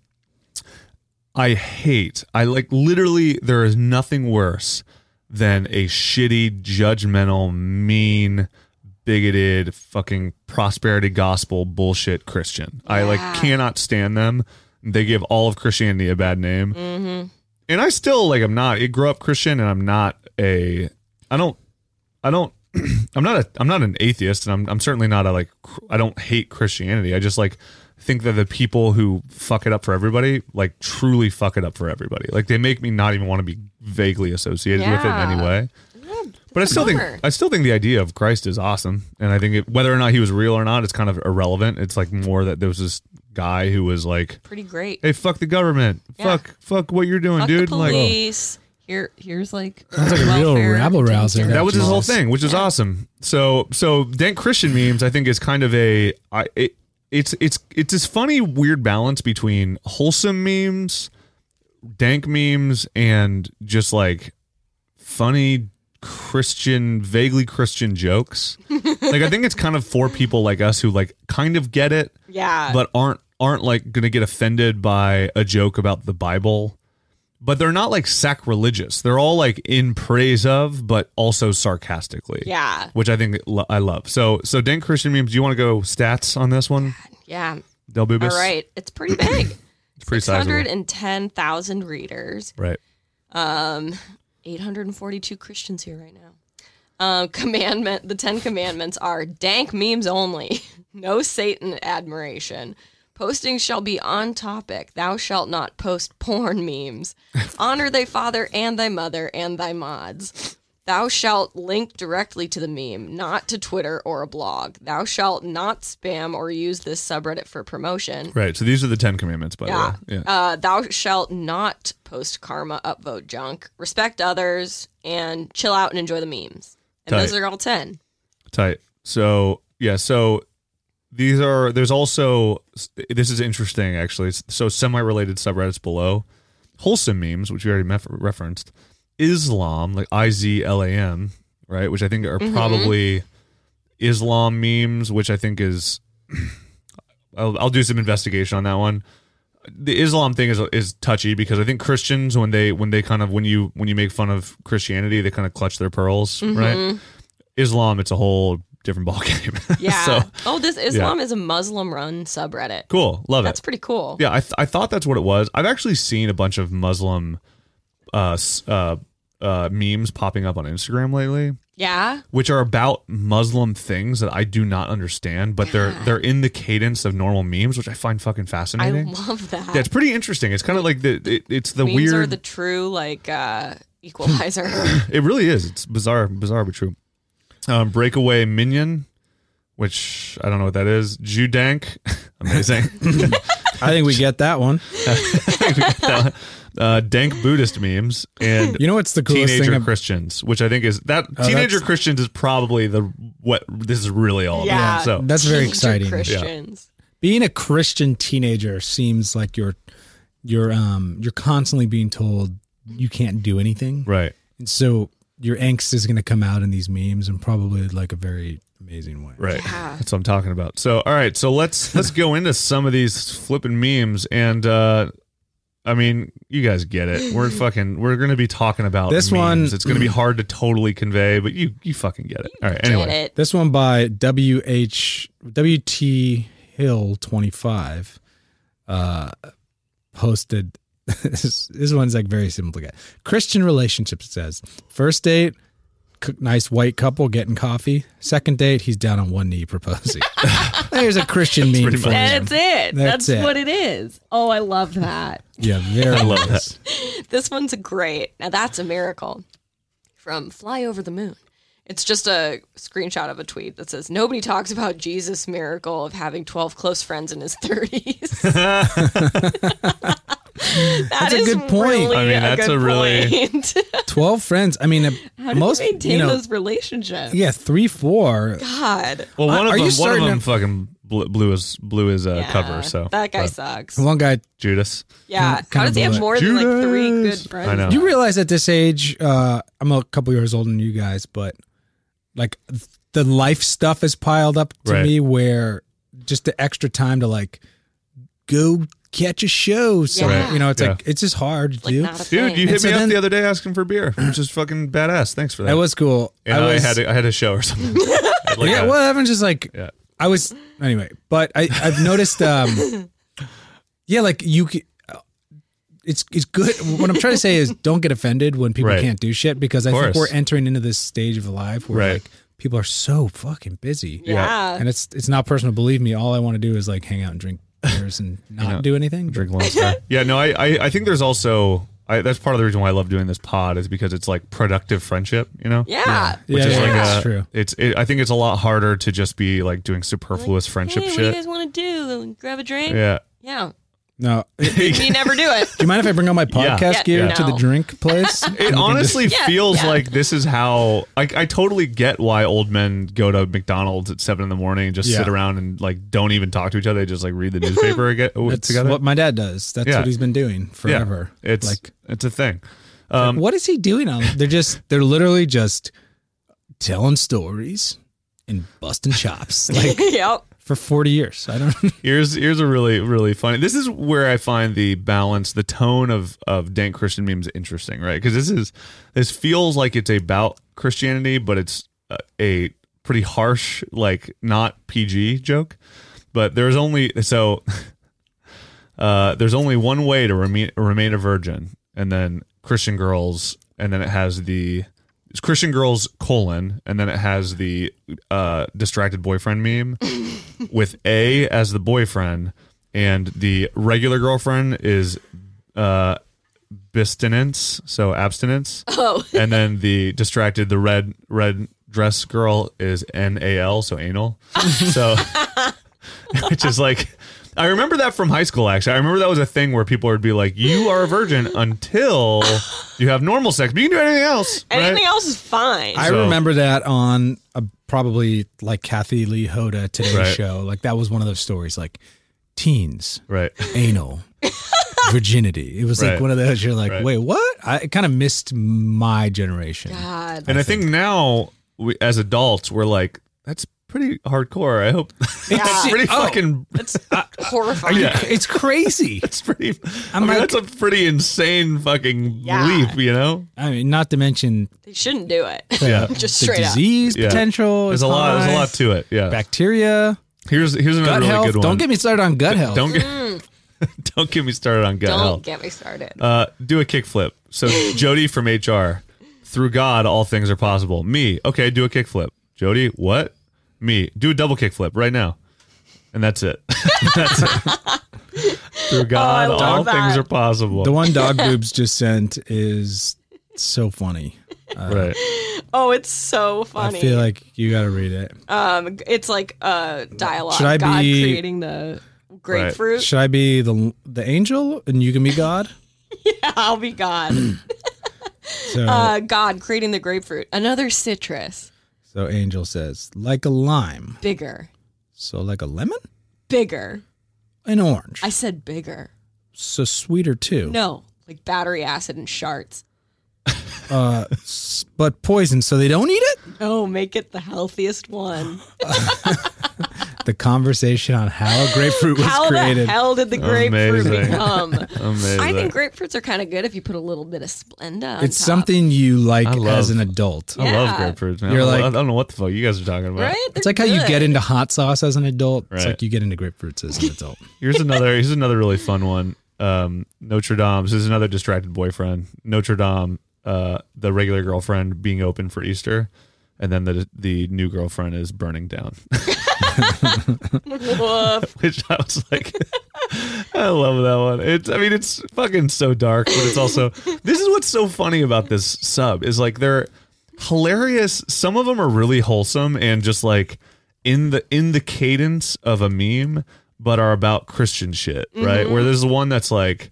I hate I like literally there is nothing worse than a shitty, judgmental, mean, bigoted, fucking prosperity gospel bullshit Christian. I like Yeah. cannot stand them. They give all of Christianity a bad name. Mm-hmm. And I still like I'm not I grew up Christian and I'm not a I don't I don't I'm not a I'm not an atheist and I'm I'm certainly not a like cr- I don't hate Christianity. I just like think that the people who fuck it up for everybody like truly fuck it up for everybody. Like they make me not even want to be vaguely associated with it in any Yeah. way. But I still think bummer. I still think the idea of Christ is awesome, and I think it, whether or not he was real or not, it's kind of irrelevant. It's like more that there was this guy who was like, Pretty great. "Hey, fuck the government, Yeah. fuck, fuck what you're doing, Fuck dude." the Like police. Here, here's like Sounds like a real welfare rabble taken rouser. care of. that was his whole Jesus. thing, which is awesome. So, so dank Christian memes, I think, is kind of a, I, it, it's it's it's this funny weird balance between wholesome memes, dank memes, and just like funny Christian, vaguely Christian jokes. Like I think it's kind of for people like us who like kind of get it, Yeah. but aren't aren't like gonna get offended by a joke about the Bible. But they're not like sacrilegious. They're all like in praise of, but also sarcastically. Yeah. Which I think lo- I love. So so dank Christian memes. Do you want to go stats on this one, Yeah. Del Bubis? All right. It's pretty big. It's pretty Six sizable. hundred ten thousand readers. Right. Um, eight hundred forty-two Christians here right now. Um, commandment. The Ten Commandments are dank memes only. No Satan admiration. Posting shall be on topic. Thou shalt not post porn memes. Honor thy father and thy mother and thy mods. Thou shalt link directly to the meme, not to Twitter or a blog. Thou shalt not spam or use this subreddit for promotion. Right. So these are the Ten Commandments, by Yeah. the way. Yeah. Uh, thou shalt not post karma, upvote junk, respect others, and chill out and enjoy the memes. And Tight. those are all ten. Tight. So yeah. So these are. There's also. This is interesting actually. So semi-related subreddits below. Wholesome memes, which we already mef- referenced. Islam, like I Z L A M, right? Which I think are probably Islam memes, which I think is. I'll, I'll do some investigation on that one. the Islam thing is is touchy because I think Christians when they when they kind of when you when you make fun of Christianity they kind of clutch their pearls, Mm-hmm. right? Islam, it's a whole different ballgame. Yeah. so, oh, this Islam is a Muslim-run subreddit. cool, love That's it. pretty cool. Yeah, I th- I thought that's what it was. I've actually seen a bunch of Muslim uh, s- uh, uh, memes popping up on Instagram lately, Yeah. which are about Muslim things that I do not understand, but they're they're in the cadence of normal memes, which I find fucking I fascinating. love that. Yeah, it's pretty interesting. It's kind of like the it, it's the Memes weird. are the true like uh, equalizer. It really is. It's bizarre, bizarre but true. Um, Breakaway Minion, which I don't know what that is. Judank, amazing. I think we get that one. uh, dank Buddhist memes and You know what's the coolest teenager thing? Ab- Christians, which I think is that Oh, teenager that's- Christians is probably the what this is really all Yeah. about. So That's very Teenager exciting. Christians. Being a Christian teenager seems like you're you're um you're constantly being told you can't do anything, right. and so your angst is going to come out in these memes in probably like a very amazing way. Right. Yeah. That's what I'm talking about. So, all right. So let's let's go into some of these flipping memes, and uh, I mean, you guys get it. We're fucking. We're going to be talking about This memes. one- It's going to be hard to totally convey, but you you fucking get it. All right. Get Anyway, it. This one by W H W T Hill twenty-five uh, posted. this, this one's like very simple to get. Christian relationships, it says. First date, c- nice white couple getting coffee. Second date, he's down on one knee proposing. There's a Christian meme pretty for much- you. That's it. That's That's, it. what it is. Oh, I love that. Yeah, very I love nice. This one's great. Now that's a miracle from Fly Over the Moon. It's just a screenshot of a tweet that says, nobody talks about Jesus' miracle of having twelve close friends in his thirties. That's a good point. I mean, that's a really- point. twelve friends. I mean, uh, How do most you maintain you know, those relationships? yeah, three, four. God. well, one Are of you them, one of starting them to- fucking blew, blew his blew his uh, Yeah, cover. So that guy but sucks. One guy. Judas. Yeah. kinda How does he blew have it. more than like three Judas. good friends? I know. Do you realize at this age, uh, I'm a couple years older than you guys, but like the life stuff is piled up to Right. me where just the extra time to like go catch a show. So, Yeah. you know, it's Yeah. like, it's just hard to Like do. not a Dude, thing. you hit And so me up then- the other day asking for beer, which is fucking badass. Thanks for that. That was cool. and I I, was, had to, I had a show or something. I had like yeah, a- well, everyone's just like, yeah. I was, anyway, but I, I've noticed, um, yeah, like you, c- it's, it's good. What I'm trying to say is don't get offended when people Right. can't do shit because I think course. we're entering into this stage of life where Right. like people are so fucking busy. Yeah. And it's it's not personal. Believe me, all I want to do is like hang out and drink beers and not know, do anything. Drink Lone Star. Yeah, no, I, I, I think there's also I, that's part of the reason why I love doing this pod is because it's like productive friendship, you know. Yeah. Which Yeah, is yeah, like that's a, true. It's it, I think it's a lot harder to just be like doing superfluous friendship Hey, what do you shit. guys want to do? Grab a drink? Yeah. Yeah. No. Do You never do it. you mind if I bring out my Yeah. podcast Yeah, gear no. to the drink place? It honestly Yeah, feels yeah. like this is how like I totally get why old men go to McDonald's at seven in the morning and just Yeah. sit around and like don't even talk to each other. They just like read the newspaper again That's together. what my dad does. That's Yeah. what he's been doing forever. Yeah, it's like, it's a thing. Um, what is he doing on? They're just they're literally just telling stories and busting chops like Yep. for forty years. I don't. Here's here's a really really funny. This is where I find the balance, the tone of of dank Christian memes interesting, right? Because this is this feels like it's about Christianity, but it's a, a pretty harsh, like not P G joke. But there's only so uh, there's only one way to remain remain a virgin, and then Christian girls, and then it has the it's Christian girls colon, and then it has the uh, distracted boyfriend meme with A as the boyfriend, and the regular girlfriend is uh, bistinence, so abstinence. Oh. And then the distracted, the red red dress girl is N A L, so anal. So, which is like, I remember that from high school. Actually, I remember that was a thing where people would be like, "You are a virgin until you have normal sex, but you can do anything else." Anything right? else is fine. I So- remember that on a, probably like Kathy Lee Hoda Today's Right. show. Like that was one of those stories. Like teens, Right. anal, virginity. It was like Right. one of those. You're like, Right. wait, what? I kind of missed my generation. God. And I think now, we, as adults, we're like, that's pretty hardcore. I hope Yeah. that's pretty Oh. fucking. It's horrifying. Yeah. It's crazy. It's pretty. I I'm mean, like- that's a pretty insane fucking Yeah. leap. You know. I mean, not to mention They shouldn't do it. Yeah. Just the straight up. disease Yeah. potential. There's is a lot. There's a high. lot to it. Yeah. Bacteria, Here's here's another gut really health. good one. Don't get me started on gut health. Don't get don't get me started on gut Don't health. get me started. Uh, do a kickflip. So Jody from H R, through God, all things are possible. Me, okay, do a kickflip. Jody, what? Me, do a double kickflip right now, and that's it. That's it. Through God, Oh, I love all that. things are possible. The one Dog Boobs just sent is so funny. right. Oh, it's so funny. I feel like you got to read it. um, it's like a dialogue. Should I God be- creating the grapefruit. Should I be the the angel and you can be God? I'll be God. So, uh, God creating the grapefruit. Another citrus. so Angel says, like a lime. Bigger. So like a lemon? Bigger. An orange. I said bigger. So sweeter too. No, like battery acid and shards. Uh, s- but poison, so they don't eat it? Oh, make it the healthiest one. The conversation on how a grapefruit was How created. the hell did the grapefruit Amazing. become? Amazing. I think grapefruits are kind of good if you put a little bit of Splenda on It's top. something you like I love- as an adult. I love Yeah. grapefruits, man. You're I, don't, like- I don't know what the fuck you guys are talking about. Right? It's like how you get into hot sauce as an adult. It's Right. like you get into grapefruits as an adult. Here's another. Here's another really fun one. Um, Notre Dame. This is another distracted boyfriend. Notre Dame. Uh, the regular girlfriend being open for Easter, and then the the new girlfriend is burning down. Woof. Which I was like, I love that one. It's. I mean, it's fucking so dark, but it's also. This is what's so funny about this sub is like they're hilarious. Some of them are really wholesome and just like in the in the cadence of a meme, but are about Christian shit, right? Where there's one that's like,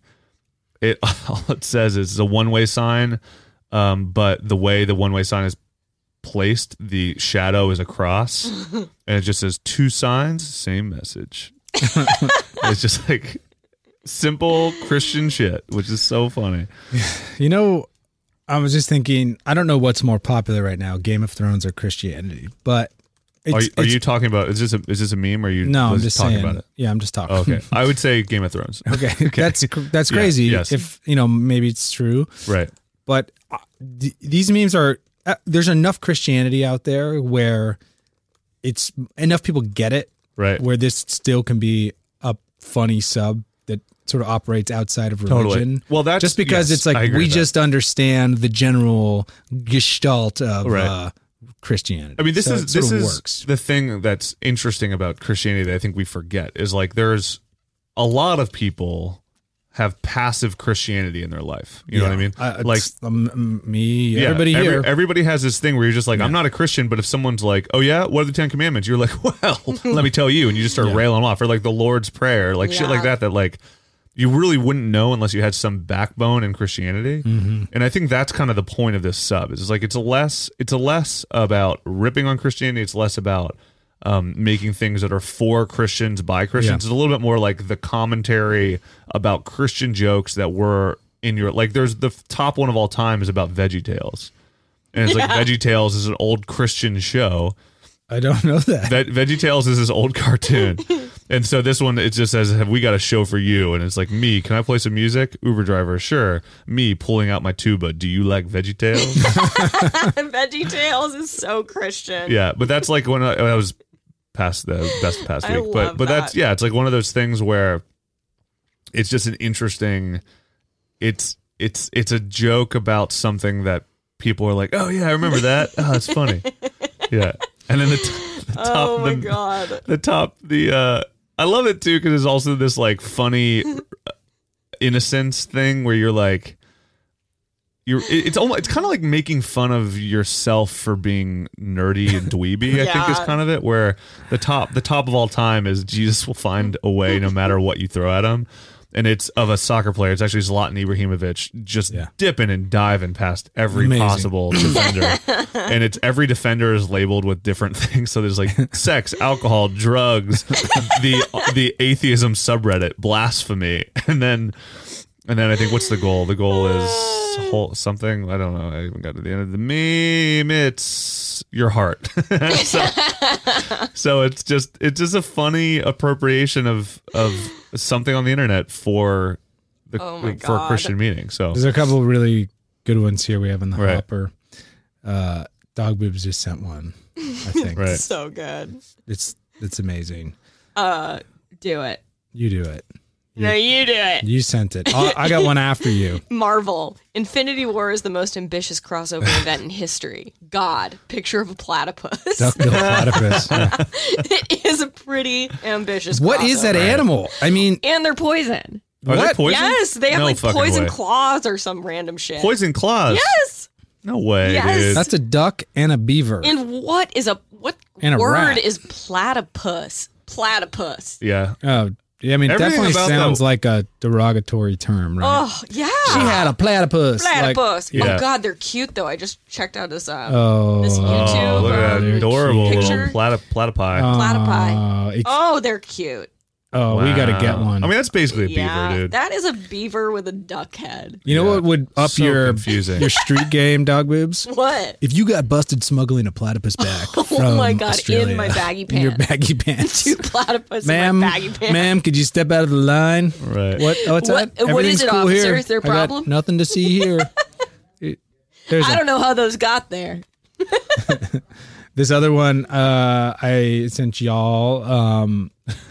it all it says is a one way sign, um, but the way the one way sign is placed, the shadow is a cross, and it just says two signs, same message. It's just like simple Christian shit, which is so funny. You know, I was just thinking, I don't know what's more popular right now, Game of Thrones or Christianity, but it's, Are you, are it's- you talking about? Is this a is this a meme? Or are you? no, I'm was just talking saying. about it. Yeah, I'm just talking. Okay, I would say Game of Thrones. okay. That's that's Yeah, crazy. yes. If, you know, maybe it's true, Right. but uh, th- these memes are, uh, there's enough Christianity out there where it's enough people get it, Right. where this still can be a funny sub that sort of operates outside of religion. Totally. Well, that's- just because yes, it's I like agree we with that. just understand the general gestalt of Right. uh, Christianity. I mean, this So is it sort this of is works. the thing that's interesting about Christianity that I think we forget is like there's a lot of people have passive Christianity in their life. You know what I mean? Uh, like it's, um, me, yeah, everybody every- here. everybody has this thing where you're just like, I'm not a Christian, but if someone's like, oh yeah, what are the Ten Commandments? You're like, well, let me tell you, and you just start Yeah. railing off, or like the Lord's Prayer, like shit Yeah. like that. That like you really wouldn't know unless you had some backbone in Christianity. Mm-hmm. And I think that's kind of the point of this sub. Is like it's a less it's a less about ripping on Christianity. It's less about um, making things that are for Christians by Christians. Yeah. It's a little bit more like the commentary about Christian jokes that were in your like. There's the top one of all time is about VeggieTales, and it's like VeggieTales is an old Christian show. I don't know that. Ve- VeggieTales is this old cartoon. And so this one, it just says, have we got a show for you? And it's like, me, can I play some music? Uber driver, sure. Me pulling out my tuba. Do you like VeggieTales? VeggieTales is so Christian. Yeah, but that's like when I, when I was past the best past I week. But love but that's, that. yeah, it's like one of those things where it's just an interesting, it's, it's, it's a joke about something that people are like, oh yeah, I remember that. Oh, it's funny. Yeah. And then the, t- the top, Oh my the, god. the top, the, uh, I love it too because there's also this like funny innocence thing where you're like, you're. it- It's almost. It's kind of like making fun of yourself for being nerdy and dweeby. I think is Yeah. kind of it. Where the top, the top of all time is Jesus will find a way no matter what you throw at him. And it's of a soccer player. It's actually Zlatan Ibrahimovic just Yeah. dipping and diving past every Amazing. possible defender. And it's every defender is labeled with different things. So there's like sex, alcohol, drugs, the the atheism subreddit, blasphemy, and then and then I think what's the goal? The goal is whole, something I don't know. I haven't got to the end of the meme. It's your heart. So So it's just it's just a funny appropriation of of something on the internet for the Oh my for a God. Christian meeting. So There's a couple of really good ones here we have in the Right. hopper. Uh, Dog Boobs just sent one. I think Right. So good. it's it's amazing. Uh, do it. You do it. No, you do it. You sent it. I I got one after you. Marvel. Infinity War is the most ambitious crossover event in history. God. Picture of a platypus. Duckbill platypus. Yeah. It is a pretty ambitious What is that crossover. animal? I mean, And they're poison. Are they What? poison? Yes, they have No like fucking poison way. claws or some random shit. Poison claws. Yes. No way, Yes. dude. that's a duck and a beaver. And what is a what And a word rat. is platypus? Platypus. yeah. Oh, yeah, I mean, it Everything definitely about sounds the- like a derogatory term, right? Oh yeah. She had a platypus. like- platypus. Yeah. Oh god, they're cute though. I just checked out this uh oh, this Oh, YouTube look at um, that adorable picture. little platy- platypi. platypi. Oh, it- Oh, they're cute. oh, we got to get Wow. one. I mean, that's basically a Yeah, beaver, dude. that is a beaver with a duck head. you know Yeah. what would up So your confusing. your street game, Dog Boobs? What? If you got busted smuggling a platypus back Oh from my God, in Australia, my baggy in your pants. baggy pants, Two platypus ma'am, in my baggy pants. ma'am, could you step out of the line? Right. What? Oh, what's What- that? what is Everything's it, cool officer? here. Is there a I got problem? nothing to see here. It- There's I a- don't know how those got there. This other one uh, I sent y'all um,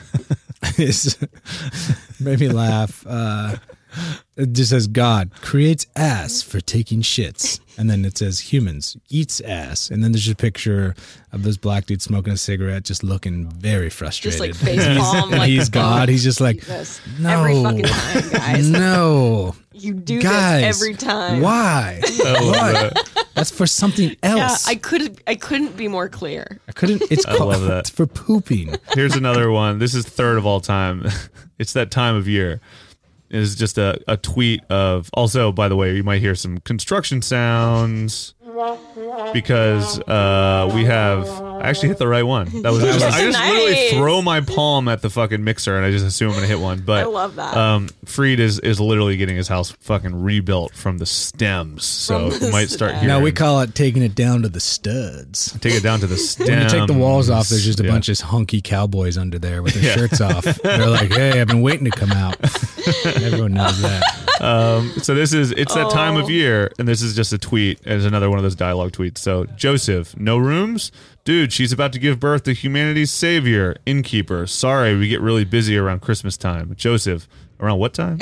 is made me laugh. Uh, it just says God creates ass for taking shits, and then it says humans eats ass, and then there's just a picture of this black dude smoking a cigarette, just looking very frustrated. Just like face palm. And like, he's God. He's just like, Jesus. no, Every fucking time, guys. no, You do guys, this every time. Why? I love What? that. That's for something Yeah, else. I could I couldn't be more clear. I couldn't. It's I called love that. it's for pooping. Here's another one. This is third of all time. It's that time of year. It is just a, a tweet of. Also, by the way, you might hear some construction sounds because uh, we have. I actually hit the right one. That was. I just Nice. literally throw my palm at the fucking mixer and I just assume I'm gonna hit one. But I love that. Um, Freed is is literally getting his house fucking rebuilt from the stems, so From the you might start stems. hearing. No, we call it taking it down to the studs. take it down to the stems. When you take the walls off, there's just a Yeah. bunch of hunky cowboys under there with their shirts off. They're like, "Hey, I've been waiting to come out." Everyone knows that. Um, so this is it's that time of Oh. year, and this is just a tweet. It's another one of those dialogue tweets. So Joseph, no rooms, dude. She's about to give birth to humanity's savior, innkeeper. Sorry, we get really busy around Christmas time. Joseph, around what time?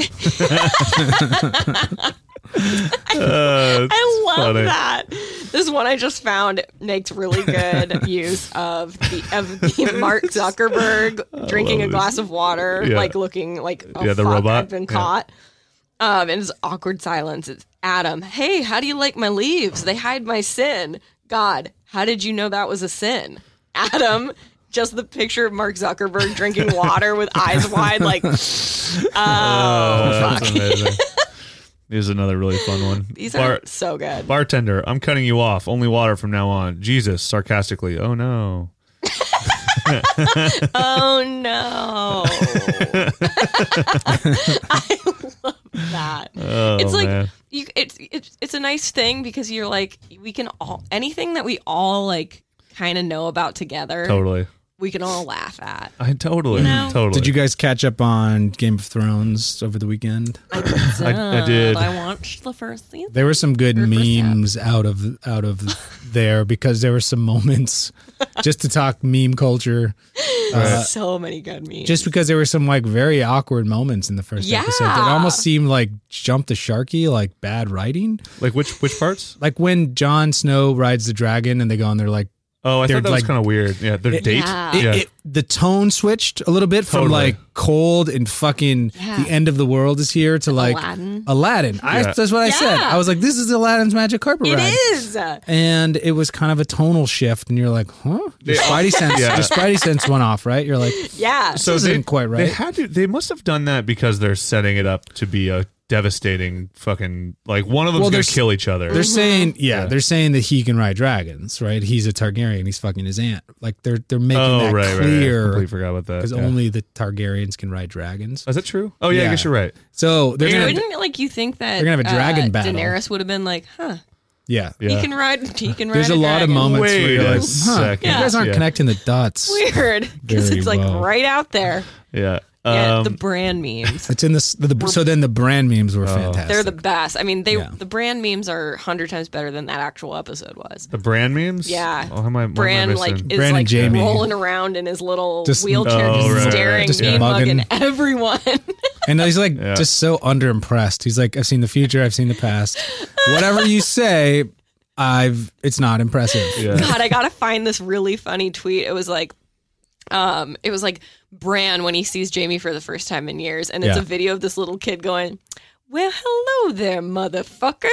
Uh, I love funny. that. This one I just found makes really good use of the of the Mark Zuckerberg drinking a love glass of water, Yeah. like looking like oh Yeah, the fuck, robot. I've been Yeah. caught. Um, and it's awkward silence. It's Adam. Hey, how do you like my leaves? They hide my sin. God, how did you know that was a sin? Adam. Just the picture of Mark Zuckerberg drinking water with eyes wide, like, oh, Uh, fuck. that's amazing. Here's another really fun one. These Bar- are so good. bartender, I'm cutting you off. Only water from now on. Jesus, sarcastically. Oh no. Oh no! I love that. Oh, it's like man. you. It's it's it's a nice thing because you're like we can all anything that we all like kind of know about together. Totally. We can all laugh at. I totally, You know? totally. Did you guys catch up on Game of Thrones over the weekend? I, I did. I watched the first season. There were some good Or first half. memes out of out of there because there were some moments just to talk meme culture. Uh, So many good memes. just because there were some like very awkward moments in the first Yeah. episode that almost seemed like jump the sharky, like bad writing. Like which which parts? Like when Jon Snow rides the dragon and they go on their like Oh, I They're thought that was like- kind of weird. Yeah, their date. Yeah. it, yeah. it, the tone switched a little bit from Totally. like cold and fucking Yeah. the end of the world is here to like Aladdin. Aladdin. I, Yeah. that's what I said. Yeah. I was like, this is Aladdin's magic carpet It ride. is. And it was kind of a tonal shift, and you're like, huh? Your Spidey sense, Yeah. your Spidey sense went off, right? You're like, Yeah. So this they isn't quite They right. had to. They must have done that because they're setting it up to be a devastating fucking like one of them's Well, gonna there's- kill each other. They're saying, yeah, Yeah. they're saying that he can ride dragons, right? He's a Targaryen. He's fucking his aunt. Like they're they're making oh that right, right, right. I clear completely forgot about that. because Yeah. only the Targaryens can ride dragons. Is that true? Oh yeah, I Yeah. guess you're right. So they're gonna. Wouldn't like you think that They're gonna have a dragon uh, battle. Daenerys would have been like, huh? Yeah. Yeah. He can ride. He can ride. There's a, lot of dragon. moments Wait where you're a like, huh, second. you guys aren't Yeah. connecting the dots. Weird because Very it's like well. right out there. Yeah. Yeah, Um, the brand memes. It's in this. The, so then the brand memes were fantastic. They're the best. I mean, they Yeah. the brand memes are a hundred times better than that actual episode was. the brand memes? Yeah. Oh, how am I, what am I Brand like missing? is Brand and like Jamie. rolling around in his little Just- wheelchair, Oh, just right, right, staring, just mean mugging. mugging everyone. And he's like Yeah. just so underimpressed. He's like, I've seen the future, I've seen the past. Whatever you say, I've. It's not impressive. Yeah. God, I gotta find this really funny tweet. It was like, um, it was like Bran when he sees Jamie for the first time in years, and it's Yeah. a video of this little kid going, "Well, hello there, motherfucker."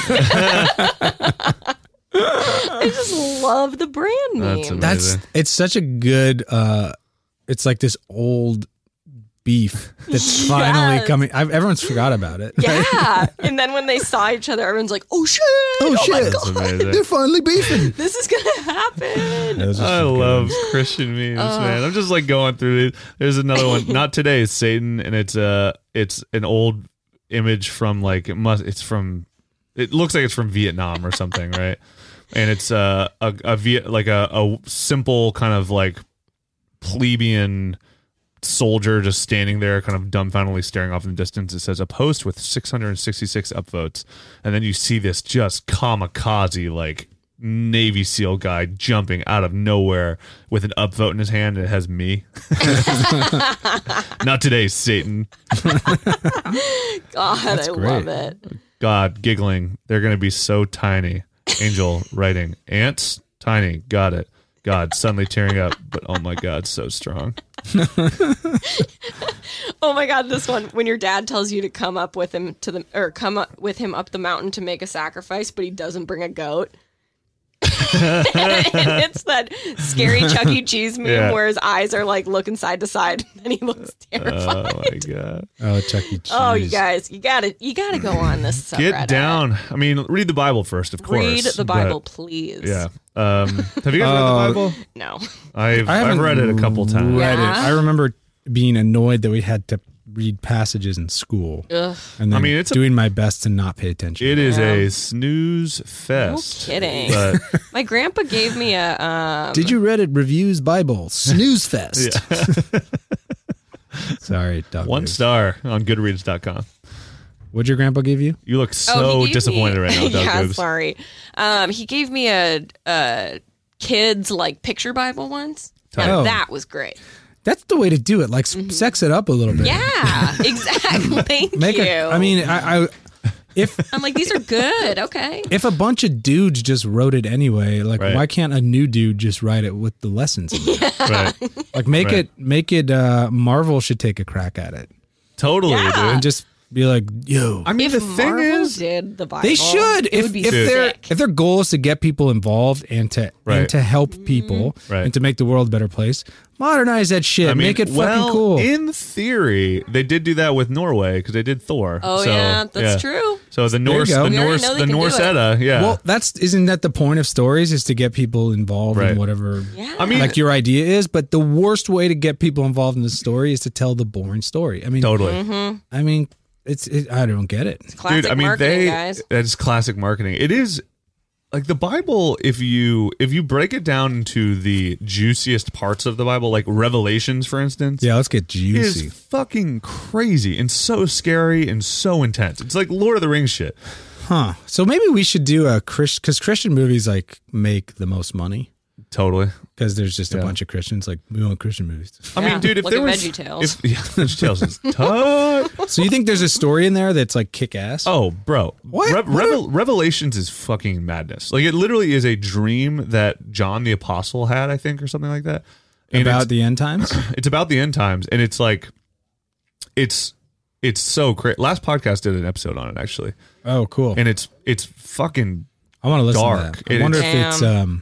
I just love the Bran meme. That's amazing. That's it's such a good. uh It's like this old beef that's finally Yes. coming. I've, everyone's forgot about it. Yeah, and then when they saw each other, everyone's like, "Oh shit! Oh, my shit. That's God, amazing. finally beefing. this is gonna happen." I love Christian memes, man. I'm just like going through it. There's another one. Not today, it's Satan, and it's uh it's an old image from like it must it's from it looks like it's from Vietnam or something, right? And it's uh a a Viet like a, a simple kind of like plebeian soldier just standing there kind of dumbfoundedly staring off in the distance. It says a post with six hundred sixty-six upvotes, and then you see this just kamikaze like Navy SEAL guy jumping out of nowhere with an upvote in his hand, and it has me. Not today, Satan. God, I great. love it. God, giggling. They're going to be so tiny. Angel writing. Ants, tiny. Got it. God, suddenly tearing up. But oh my God, so strong. Oh my God, this one when your dad tells you to come up with him to the or come up with him up the mountain to make a sacrifice, but he doesn't bring a goat. And it's that scary Chuck E. Cheese meme Yeah. where his eyes are like looking side to side and he looks terrified. Oh my God. Oh, Chuck E. Cheese. Oh, you guys, you gotta, you gotta go on this subreddit. Get down. I mean, read the Bible first, of course. Read the Bible, but- please. Yeah. Um, have you guys Oh, read the Bible? No. I've, I I've haven't read it a couple times. Read Yeah? it. I remember being annoyed that we had to read passages in school, Ugh. and then I mean, it's a- doing my best to not pay attention. It is Yeah. a snooze fest. No kidding. But My grandpa gave me a. Um, Did you Reddit reviews Bible snooze fest? Sorry, Doug. one star on goodreads dot com. What'd your grandpa give you? You look Oh, so he gave disappointed me- right now, Doug yeah, Goobs. sorry. Um, he gave me a, a kids like picture Bible once. Oh. And that was great. That's the way to do it. Like Mm-hmm. sex it up a little bit. Yeah, exactly. Thank Make you. a. I mean, I, I if I'm like, these are good. Okay. if a bunch of dudes just wrote it anyway, like Right. why can't a new dude just write it with the lessons? In it? Right. Like make Right. it make it. uh Marvel should take a crack at it Totally, Yeah. dude. and just be like, yo. I mean, If the thing Marvel is, did the Bible, They should. It If, would be if their sick. if their goal is to get people involved and to Right. and to help people Right. and to make the world a better place, modernize that shit. I mean, make it fucking well, cool. in theory, they did do that with Norway because they did Thor. Oh So, yeah, that's yeah. true. So the you Norse, go. the We already Norse, know they the can do Norse it. Edda, yeah. Well, that's isn't that the point of stories is to get people involved Right. in whatever Yeah. I mean, like your idea is. But the worst way to get people involved in the story is to tell the boring story. I mean, totally. Mm-hmm. I mean, it's it, I don't get it. Classic Dude, I mean, marketing, they guys. that's classic marketing. It is like the Bible. If you if you break it down into the juiciest parts of the Bible, like Revelations, for instance, Yeah, let's get juicy. is fucking crazy and so scary and so intense. It's like Lord of the Rings shit. Huh. So maybe we should do a Chris because Christian movies like make the most money Totally. because there's just a Yeah. bunch of Christians like we want Christian movies. I Yeah, mean, dude, if look there at was VeggieTales. if yeah, VeggieTales is tough. So you think there's a story in there that's like kick ass? Oh, bro. What? Rev- What Revel- Revelations is fucking madness. Like it literally is a dream that John the Apostle had, I think, or something like that. And about it's, the end times? it's about the end times, and it's like it's it's so crazy. Last podcast did an episode on it actually, Oh, cool. and it's it's fucking. I want to listen dark. to that. I It wonder is. if it's um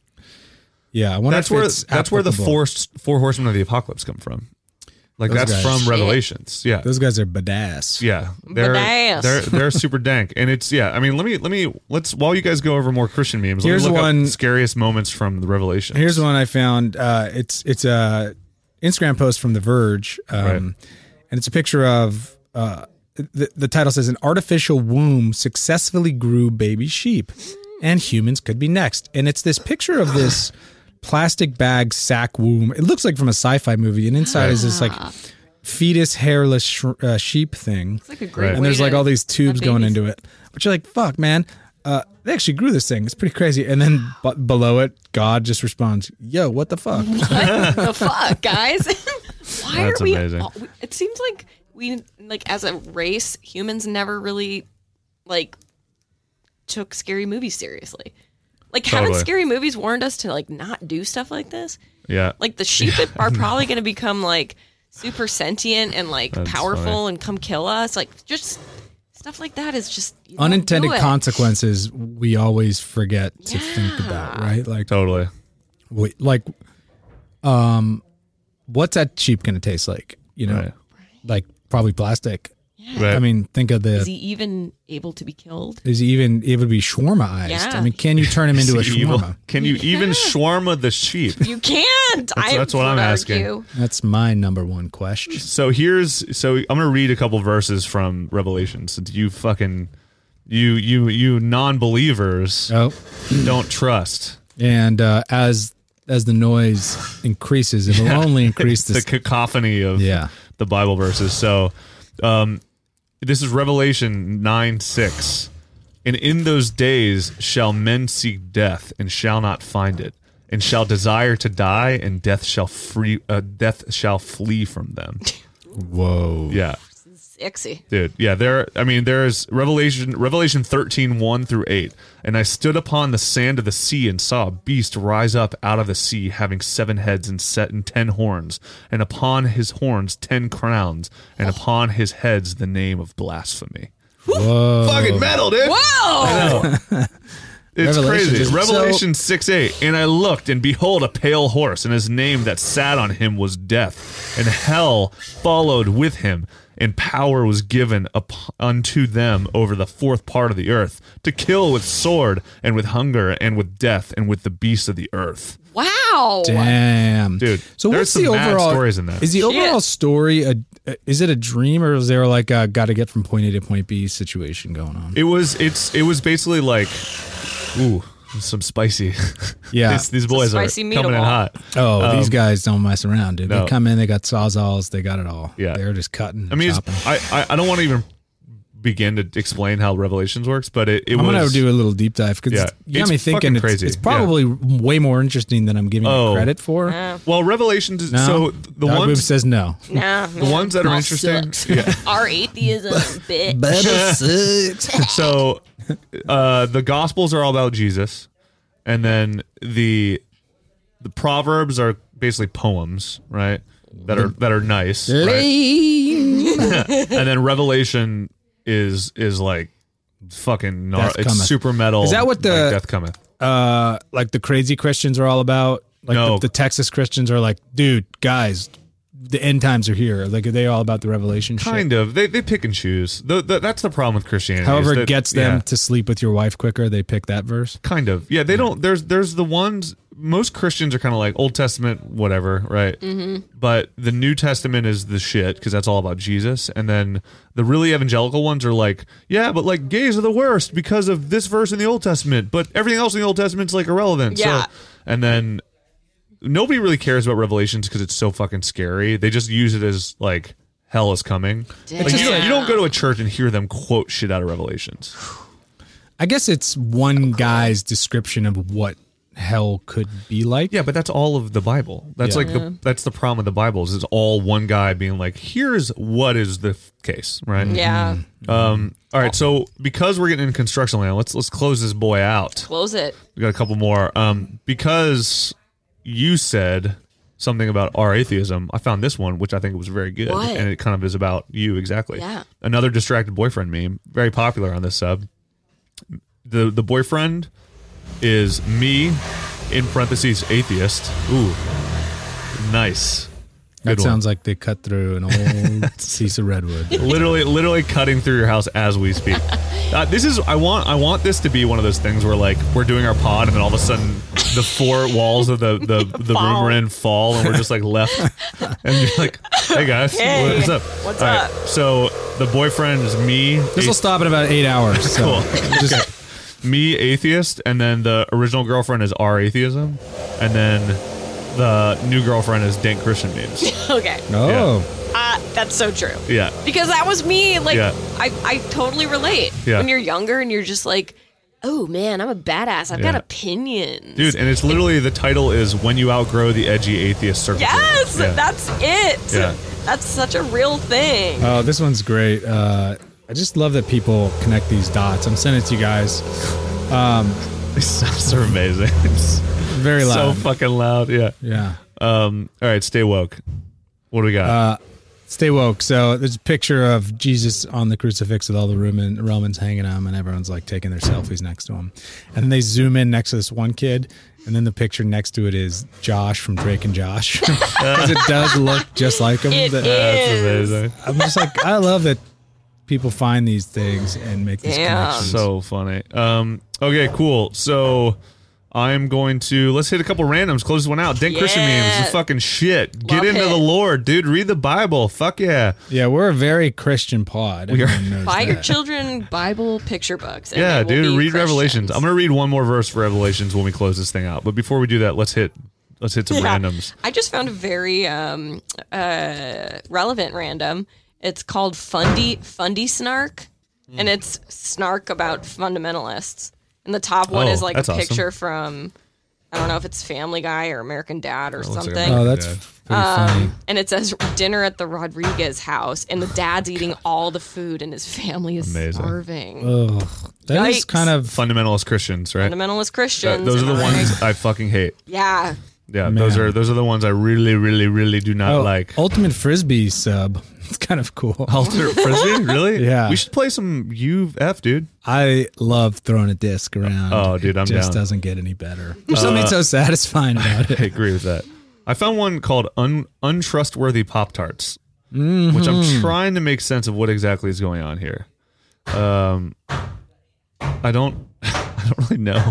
yeah, I wonder That's if where it's that's where the applicable. forced four horsemen of the apocalypse come from. Like Those that's guys. from Shit. Revelations. Yeah. Those guys are badass. Yeah, they're Badass. they're they're super dank, and it's yeah. I mean, let me let me let's while you guys go over more Christian memes. Here's let me look one- up scariest moments from the Revelation. Here's one I found. Uh, it's it's a Instagram post from The Verge, um, Right. and it's a picture of uh, the, the title says an artificial womb successfully grew baby sheep, and humans could be next. And it's this picture of this plastic bag sack womb. It looks like from a sci-fi movie, and inside is this like fetus hairless sh- uh, sheep thing. It's like a great Right. way And there's like to all these tubes have going babies. into it, but you're like, fuck, man. Uh, they actually grew this thing. It's pretty crazy. And then b- below it, God just responds, yo, what the fuck? The fuck, guys? Why That's are we, amazing. all- we? It seems like we, like, as a race, humans never really, like, took scary movies seriously. Like, haven't Totally. scary movies warned us to, like, not do stuff like this? Yeah. Like, the sheep are probably going to become, like, super sentient and, like, That's powerful funny. and come kill us. Like, just stuff like that is just you don't Unintended do it. consequences we always forget to think about, right? Like, Totally. wait, like, um, what's that sheep going to taste like? You know, Right. like probably plastic. Right. I mean, think of the. Is he even able to be killed? Is he even able to be shawarma-ized? Yeah. I mean, can you turn him into a Is he evil? shawarma? Can you even shawarma the sheep? You can't. I that's what would I'm asking. argue. That's my number one question. So here's so I'm gonna read a couple verses from Revelation since you fucking you you you non-believers Oh, don't trust and uh, as as the noise increases, it will only increase the this. cacophony of Yeah. the Bible verses. So um, this is Revelation nine six. And in those days shall men seek death and shall not find it, and shall desire to die, and death shall free uh, death shall flee from them. Whoa. Yeah. Sexy. Dude, yeah, there I mean there's Revelation Revelation thirteen, one through eight. And I stood upon the sand of the sea and saw a beast rise up out of the sea, having seven heads and set and ten horns, and upon his horns ten crowns, and upon his heads the name of blasphemy. Whoa. Fucking metal, dude. Whoa! It's Revelation crazy. is- Revelation six eight. And I looked, and behold, a pale horse, and his name that sat on him was Death, and hell followed with him, and power was given up unto them over the fourth part of the earth, to kill with sword, and with hunger, and with death, and with the beasts of the earth. Wow. Damn, Dude, So there's what's some the mad overall stories in that. Is the Shit. overall story a? Is it a dream, or is there like a got to get from point A to point B situation going on? It was it's it was basically like, ooh, some spicy. Yeah. these, these boys are spicy coming in meatball. hot. Oh, these guys don't mess around, dude. Um, no. They come in, they got sawzalls, they got it all. Yeah. They're just cutting. I mean, chopping. it's, I, I I don't want to even begin to explain how Revelations works, but it, it I'm was gonna do a little deep dive because Yeah. you got It's me thinking. fucking It's, crazy. it's probably way more interesting than I'm giving Oh. it credit for. well, Revelations. is No, So the Dog Boob ones says no. Nah, the ones that are interesting. Yeah. Our atheism, bitch. So uh, the Gospels are all about Jesus, and then the the Proverbs are basically poems, right? That are that are nice, right? And then Revelation is is like fucking gnar- Death it's cometh. super metal. Is that what the- like Death cometh? Uh, like the crazy Christians are all about. Like No. the, the Texas Christians are like, dude, guys, the end times are here. Like, are they all about the Revelation shit? Kind of. They they pick and choose. The, the, that's the problem with Christianity. is However, that- it gets them yeah, to sleep with your wife quicker. They pick that verse. kind of. Yeah, they don't. There's there's the ones. Most Christians are kind of like Old Testament, whatever, right? Mm-hmm. But the New Testament is the shit because that's all about Jesus. And then the really evangelical ones are like, yeah, but like gays are the worst because of this verse in the Old Testament, but everything else in the Old Testament's like irrelevant. Yeah. So, and then nobody really cares about Revelations because it's so fucking scary. They just use it as like hell is coming. Like, you, don't, you don't go to a church and hear them quote shit out of Revelations. I guess it's one guy's description of what hell could be like. Yeah, but that's all of the Bible. That's Yeah. like the that's the problem with the Bible is it's all one guy being like, here's what is the f- case, right? Yeah. Um. All right. So because we're getting in construction land, let's let's close this boy out. Close it. We got a couple more. Um. Because you said something about our atheism, I found this one, which I think was very good, What? and it kind of is about you exactly. Yeah. Another distracted boyfriend meme, very popular on this sub. The the boyfriend is me, in parentheses, atheist. Ooh, nice. That Good sounds like they cut through an old piece of redwood. one. literally, literally cutting through your house as we speak. Uh, this is I want I want this to be one of those things where like we're doing our pod and then all of a sudden the four walls of the the, the room Fall. we're in fall and we're just like left and you're like Hey guys, Hey. what's up? What's All up? So the boyfriend is me. This will stop in about eight hours. So Cool. just, me atheist, and then the original girlfriend is our atheism, and then the new girlfriend is dank Christian memes. Okay. oh, Uh, that's so true. Yeah. Because that was me. Like, Yeah. I, I totally relate. Yeah. When you're younger and you're just like, oh man, I'm a badass. I've got Yeah. opinions. Dude, and it's literally the title is When You Outgrow the Edgy Atheist Circle. Yes, Yeah. that's it. Yeah. That's such a real thing. oh, this one's great. Uh, I just love that people connect these dots. I'm sending it to you guys. These sounds are amazing. It's Very so loud. fucking loud. Yeah. yeah. Um. All right, stay woke. What do we got? Uh, stay woke. So there's a picture of Jesus on the crucifix with all the Roman, Romans hanging on him, and everyone's like taking their selfies next to him. And then they zoom in next to this one kid, and then the picture next to it is Josh from Drake and Josh, because it does look just like him. It That- That's is. amazing. I'm just like, I love that people find these things and make these Damn. connections. So funny. Um. Okay. Cool. So. I'm going to let's hit a couple randoms. Close this one out. Dank Christian memes Yeah. is fucking shit. Get Love into it. the Lord, dude. Read the Bible. Fuck yeah. Yeah, we're a very Christian pod. We are- Everyone knows Buy your that. children Bible picture books. And Yeah, they will dude. be Read Revelations. Christians. I'm gonna read one more verse for Revelations when we close this thing out. But before we do that, let's hit let's hit some Yeah. randoms. I just found a very um, uh, relevant random. It's called Fundy Fundy Snark, Hmm. and it's snark about fundamentalists. And the top one Oh, is like a that's awesome. picture from I don't know if it's Family Guy or American Dad or looks like something. Oh, that's Yeah. pretty funny. And it says dinner at the Rodriguez house, and the dad's eating all the food, and his family is Amazing. starving. Ugh, that is Yikes. kind of Fundamentalist Christians, right? Fundamentalist That- Christians. those are the and ones I fucking hate. Yeah. Yeah, Man. those are those are the ones I really, really, really do not oh, like. Ultimate Frisbee sub. It's kind of cool. Alter Frisbee, really? Yeah. We should play some U F, dude. I love throwing a disc around. Oh, dude, I'm it just down. doesn't get any better. There's something so satisfying about I it. agree with that. I found one called Un- Untrustworthy Pop Tarts, which I'm trying to make sense of what exactly is going on here. Um, I don't, I don't really know.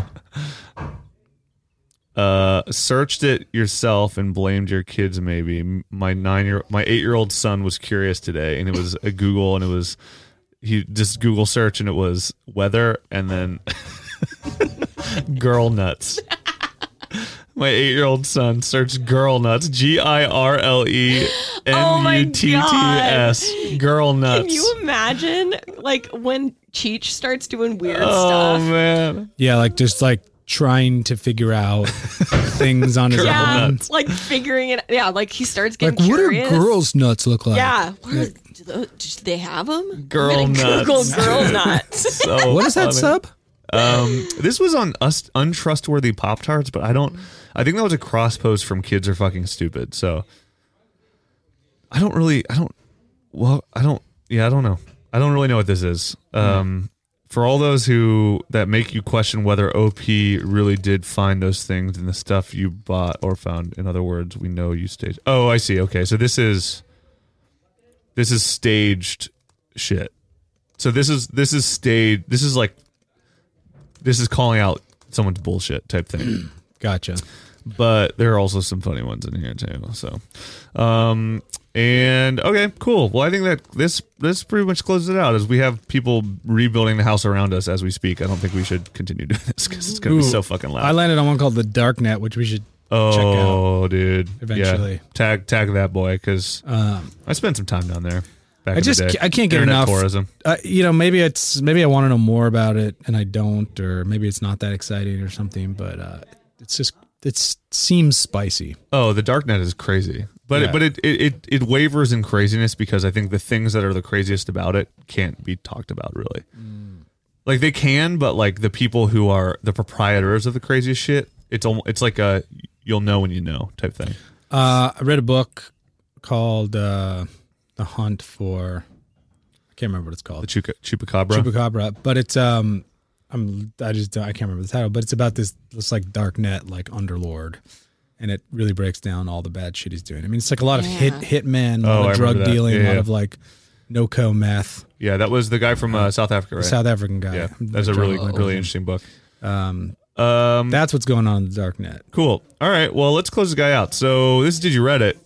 Uh, searched it yourself and blamed your kids. Maybe my nine year, my eight year old son was curious today, and it was a Google, and it was he just Google search, and it was weather, and then girl nuts. My eight-year-old son searched girl nuts, G I R L E Oh N my U T T S, girl nuts. Can you imagine, like, when Cheech starts doing weird oh stuff? man, Yeah, like just like trying to figure out things on his Yeah, own. nuts. like figuring it. Yeah, like he starts Like, getting what do curious. girls' nuts look like? Yeah, what are, do, those, do they have them? Girl I'm gonna Google nuts. girl nuts. so What is that funny. sub? Um, this was on us untrustworthy Pop Tarts, but I don't. I think that was a cross post from Kids Are Fucking Stupid. So I don't really. I don't. Well, I don't. Yeah, I don't know. I don't really know what this is. Um, for all those who that make you question whether O P really did find those things in the stuff you bought or found. In other words, we know you staged. Oh, I see. Okay, so this is this is staged shit. So this is this is staged. This is like this is calling out someone's bullshit type thing. Gotcha. But there are also some funny ones in here too. So, um, and okay, cool. Well, I think that this this pretty much closes it out as we have people rebuilding the house around us as we speak. I don't think we should continue doing this because it's going to be Ooh, so fucking loud. I landed on one called the Darknet, which we should check out. oh, dude, Eventually. yeah. tag tag that boy because Um, I spent some time down there. Back I in just the day. ca- I can't get Internet enough. tourism. Uh, you know, maybe it's maybe I want to know more about it and I don't, or maybe it's not that exciting or something. But uh, it's just it seems spicy. Oh, the darknet is crazy, but Yeah. it, but it, it it it wavers in craziness because I think the things that are the craziest about it can't be talked about really. Like they can, but like the people who are the proprietors of the craziest shit, it's almost it's like a you'll know when you know type thing. Uh, I read a book called uh, "The Hunt for." I can't remember what it's The called. chupa, chupacabra. Chupacabra, but it's um, I'm I just don't, I can't remember the title, but it's about this this like dark net like underlord, and it really breaks down all the bad shit he's doing. I mean, it's like a lot of hit hitman, a Oh, lot I of drug remember that. dealing, Yeah, a lot yeah. of like no-co meth. Yeah, that was the guy from uh, South Africa, right? South African guy. yeah, that's a really Like, really interesting book. Um, Um, that's what's going on in the dark net. Cool. All right. Well, let's close the guy out. So this is Did You Reddit?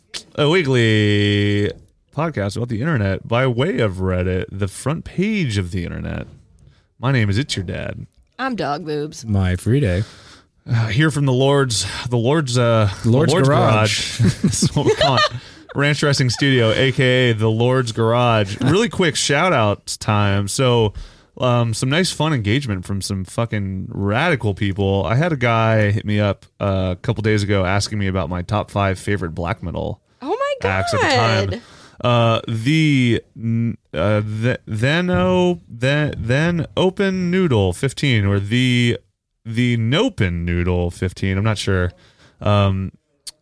a weekly podcast about the internet by way of Reddit, the front page of the internet. My name is It's Your Dad. I'm Dog Boobs. My free day. Uh, here from the Lord's, the Lord's, uh, Lord's the Lord's Garage. Garage. This is what we call it. Ranch Dressing Studio, aka the Lord's Garage. Really quick shout out time. So, um, some nice fun engagement from some fucking radical people. I had a guy hit me up uh, a couple days ago asking me about my top five favorite black metal Oh my god. acts at the time. Uh, the uh, the then oh then then open noodle fifteen or the the nopen noodle fifteen. I'm not sure. Um,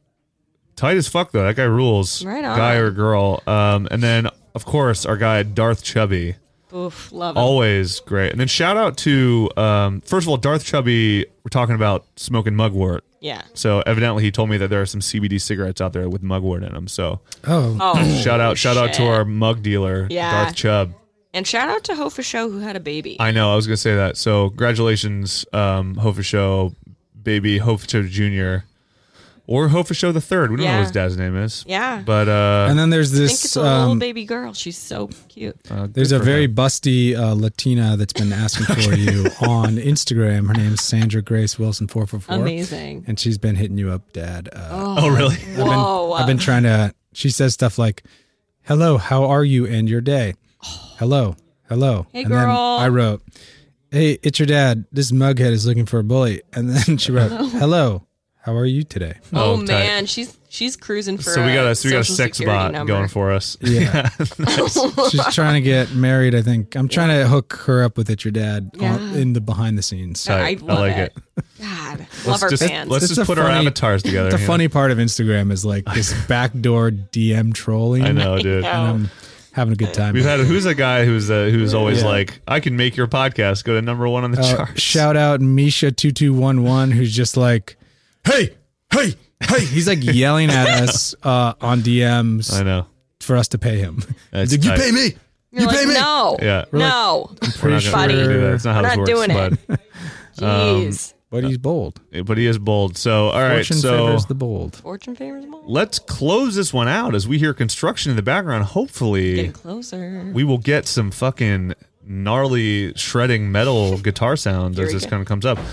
tight as fuck though. That guy rules. Right on. Guy or girl. Um, and then of course our guy Darth Chubby. Oof, love him. Always great. And then shout out to um, first of all Darth Chubby. We're talking about smoking mugwort. Yeah. So evidently he told me that there are some C B D cigarettes out there with mugwort in them. So Oh. Oh. shout out, shout out to shit. our mug dealer, Yeah. Darth Chubb. And shout out to Hofa Show who had a baby. I know, I was gonna say that. So congratulations, um, Hofa Show, baby Hofa Show Junior, or Hofa Show the third. We don't know Yeah. what his dad's name is. Yeah. But uh, And then there's I think this. it's a little Um, baby girl. She's so cute. uh, good there's a for very him. busty uh, Latina that's been asking for you on Instagram. Her name's Sandra Grace Wilson four four four. Amazing. And she's been hitting you up, Dad. Uh, Oh really? I've been, Whoa. I've been trying to. She says stuff like, "Hello, how are you and your day? Hello, hello." Hey, and then girl. I wrote, "Hey, it's your dad. This mughead is looking for a bully." And then she wrote, "Hello, how are you today?" Oh, Oh, tight. man, she's she's cruising for So we got a a so we got a social sex security bot number. going for us. Yeah, she's trying to get married. I think I'm trying to hook her up with it. Your dad on- Yeah. in the behind the scenes. I Tight. I love like it. it. God, love Let's our just fans. let's It's just a put our funny- avatars together. The you know? funny part of Instagram is like this backdoor D M trolling. I know, dude. know. And I'm having a good time. We've had who's a guy who's uh, who's always Yeah. like, I can make your podcast go to number one on the Uh, charts. shout out Misha two two one one, who's just like, hey, hey, hey. He's like yelling at us uh, on D Ms I know. for us to pay him. That's He's like, you tight. pay me. You're You like, pay me. No, Yeah. no, We're not gonna Buddy. do that. That's not how We're this not works, doing it. bud. jeez. But he's bold. But he is bold. So, all right. Fortune So favors the bold. Fortune favors them all. let's close this one out as we hear construction in the background. Hopefully, Getting closer. we will get some fucking gnarly shredding metal guitar sounds Here as we this go. kind of comes up.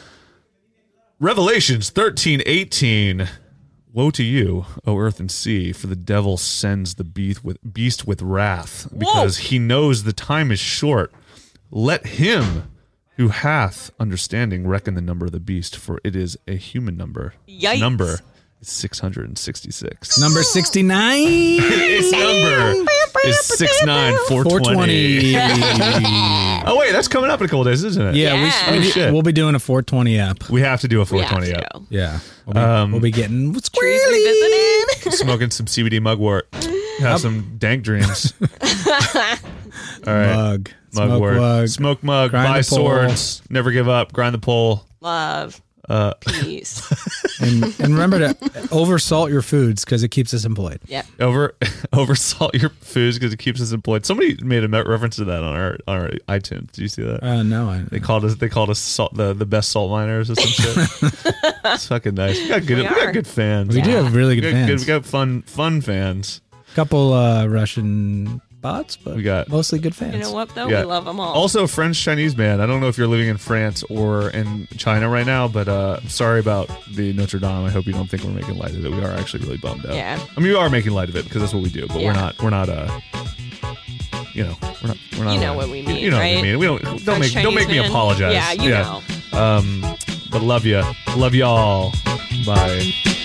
Revelations thirteen eighteen. Woe to you, O earth and sea, for the devil sends the beast with, beast with wrath, because he knows the time is short. Let him who hath understanding reckon the number of the beast, for it is a human number. Yikes. Number is six hundred sixty-six. Number sixty-nine. Its number is six nine four four twenty. twenty. Oh wait, that's coming up in a couple days, isn't it? Yeah, we, Yeah. we, Oh, shit. we'll be doing a four twenty app. We have to do a We four have twenty to up. go. Yeah. We'll be, Um, we'll be getting what's Trees really revisited. Smoking some C B D mugwort. Have some dank dreams. All right. mug. Smoke Mugwort. mug. Smoke mug. Grind Buy the pole. swords. Never give up. Grind the pole. Love. Uh, Peace. And, and remember to oversalt your foods because it keeps us employed. Yep. over over salt your foods because it keeps us employed. Somebody made a me- reference to that on our on our iTunes. Did you see that? Uh, no, I, They called us. They called us salt, the the best salt miners or some shit. It's fucking nice. We got good. We We, got are. good fans. we do have really We good got, fans. we got fun fun fans. couple uh, Russian bots, but We got- mostly good fans. You know what though? Yeah. We love them all. Also, a French Chinese man. I don't know if you're living in France or in China right now, but uh, I'm sorry about the Notre Dame. I hope you don't think we're making light of it. We are actually really bummed out. Yeah. I mean, we are making light of it because that's what we do, but Yeah. we're not. We're not. Uh, you know, we're not. We're not. You know uh, what we you- mean, You know what right? we mean. We don't. Don't French make. Don't make Chinese me man. apologize. Yeah, you know. Um, but love you. Love y'all. Bye.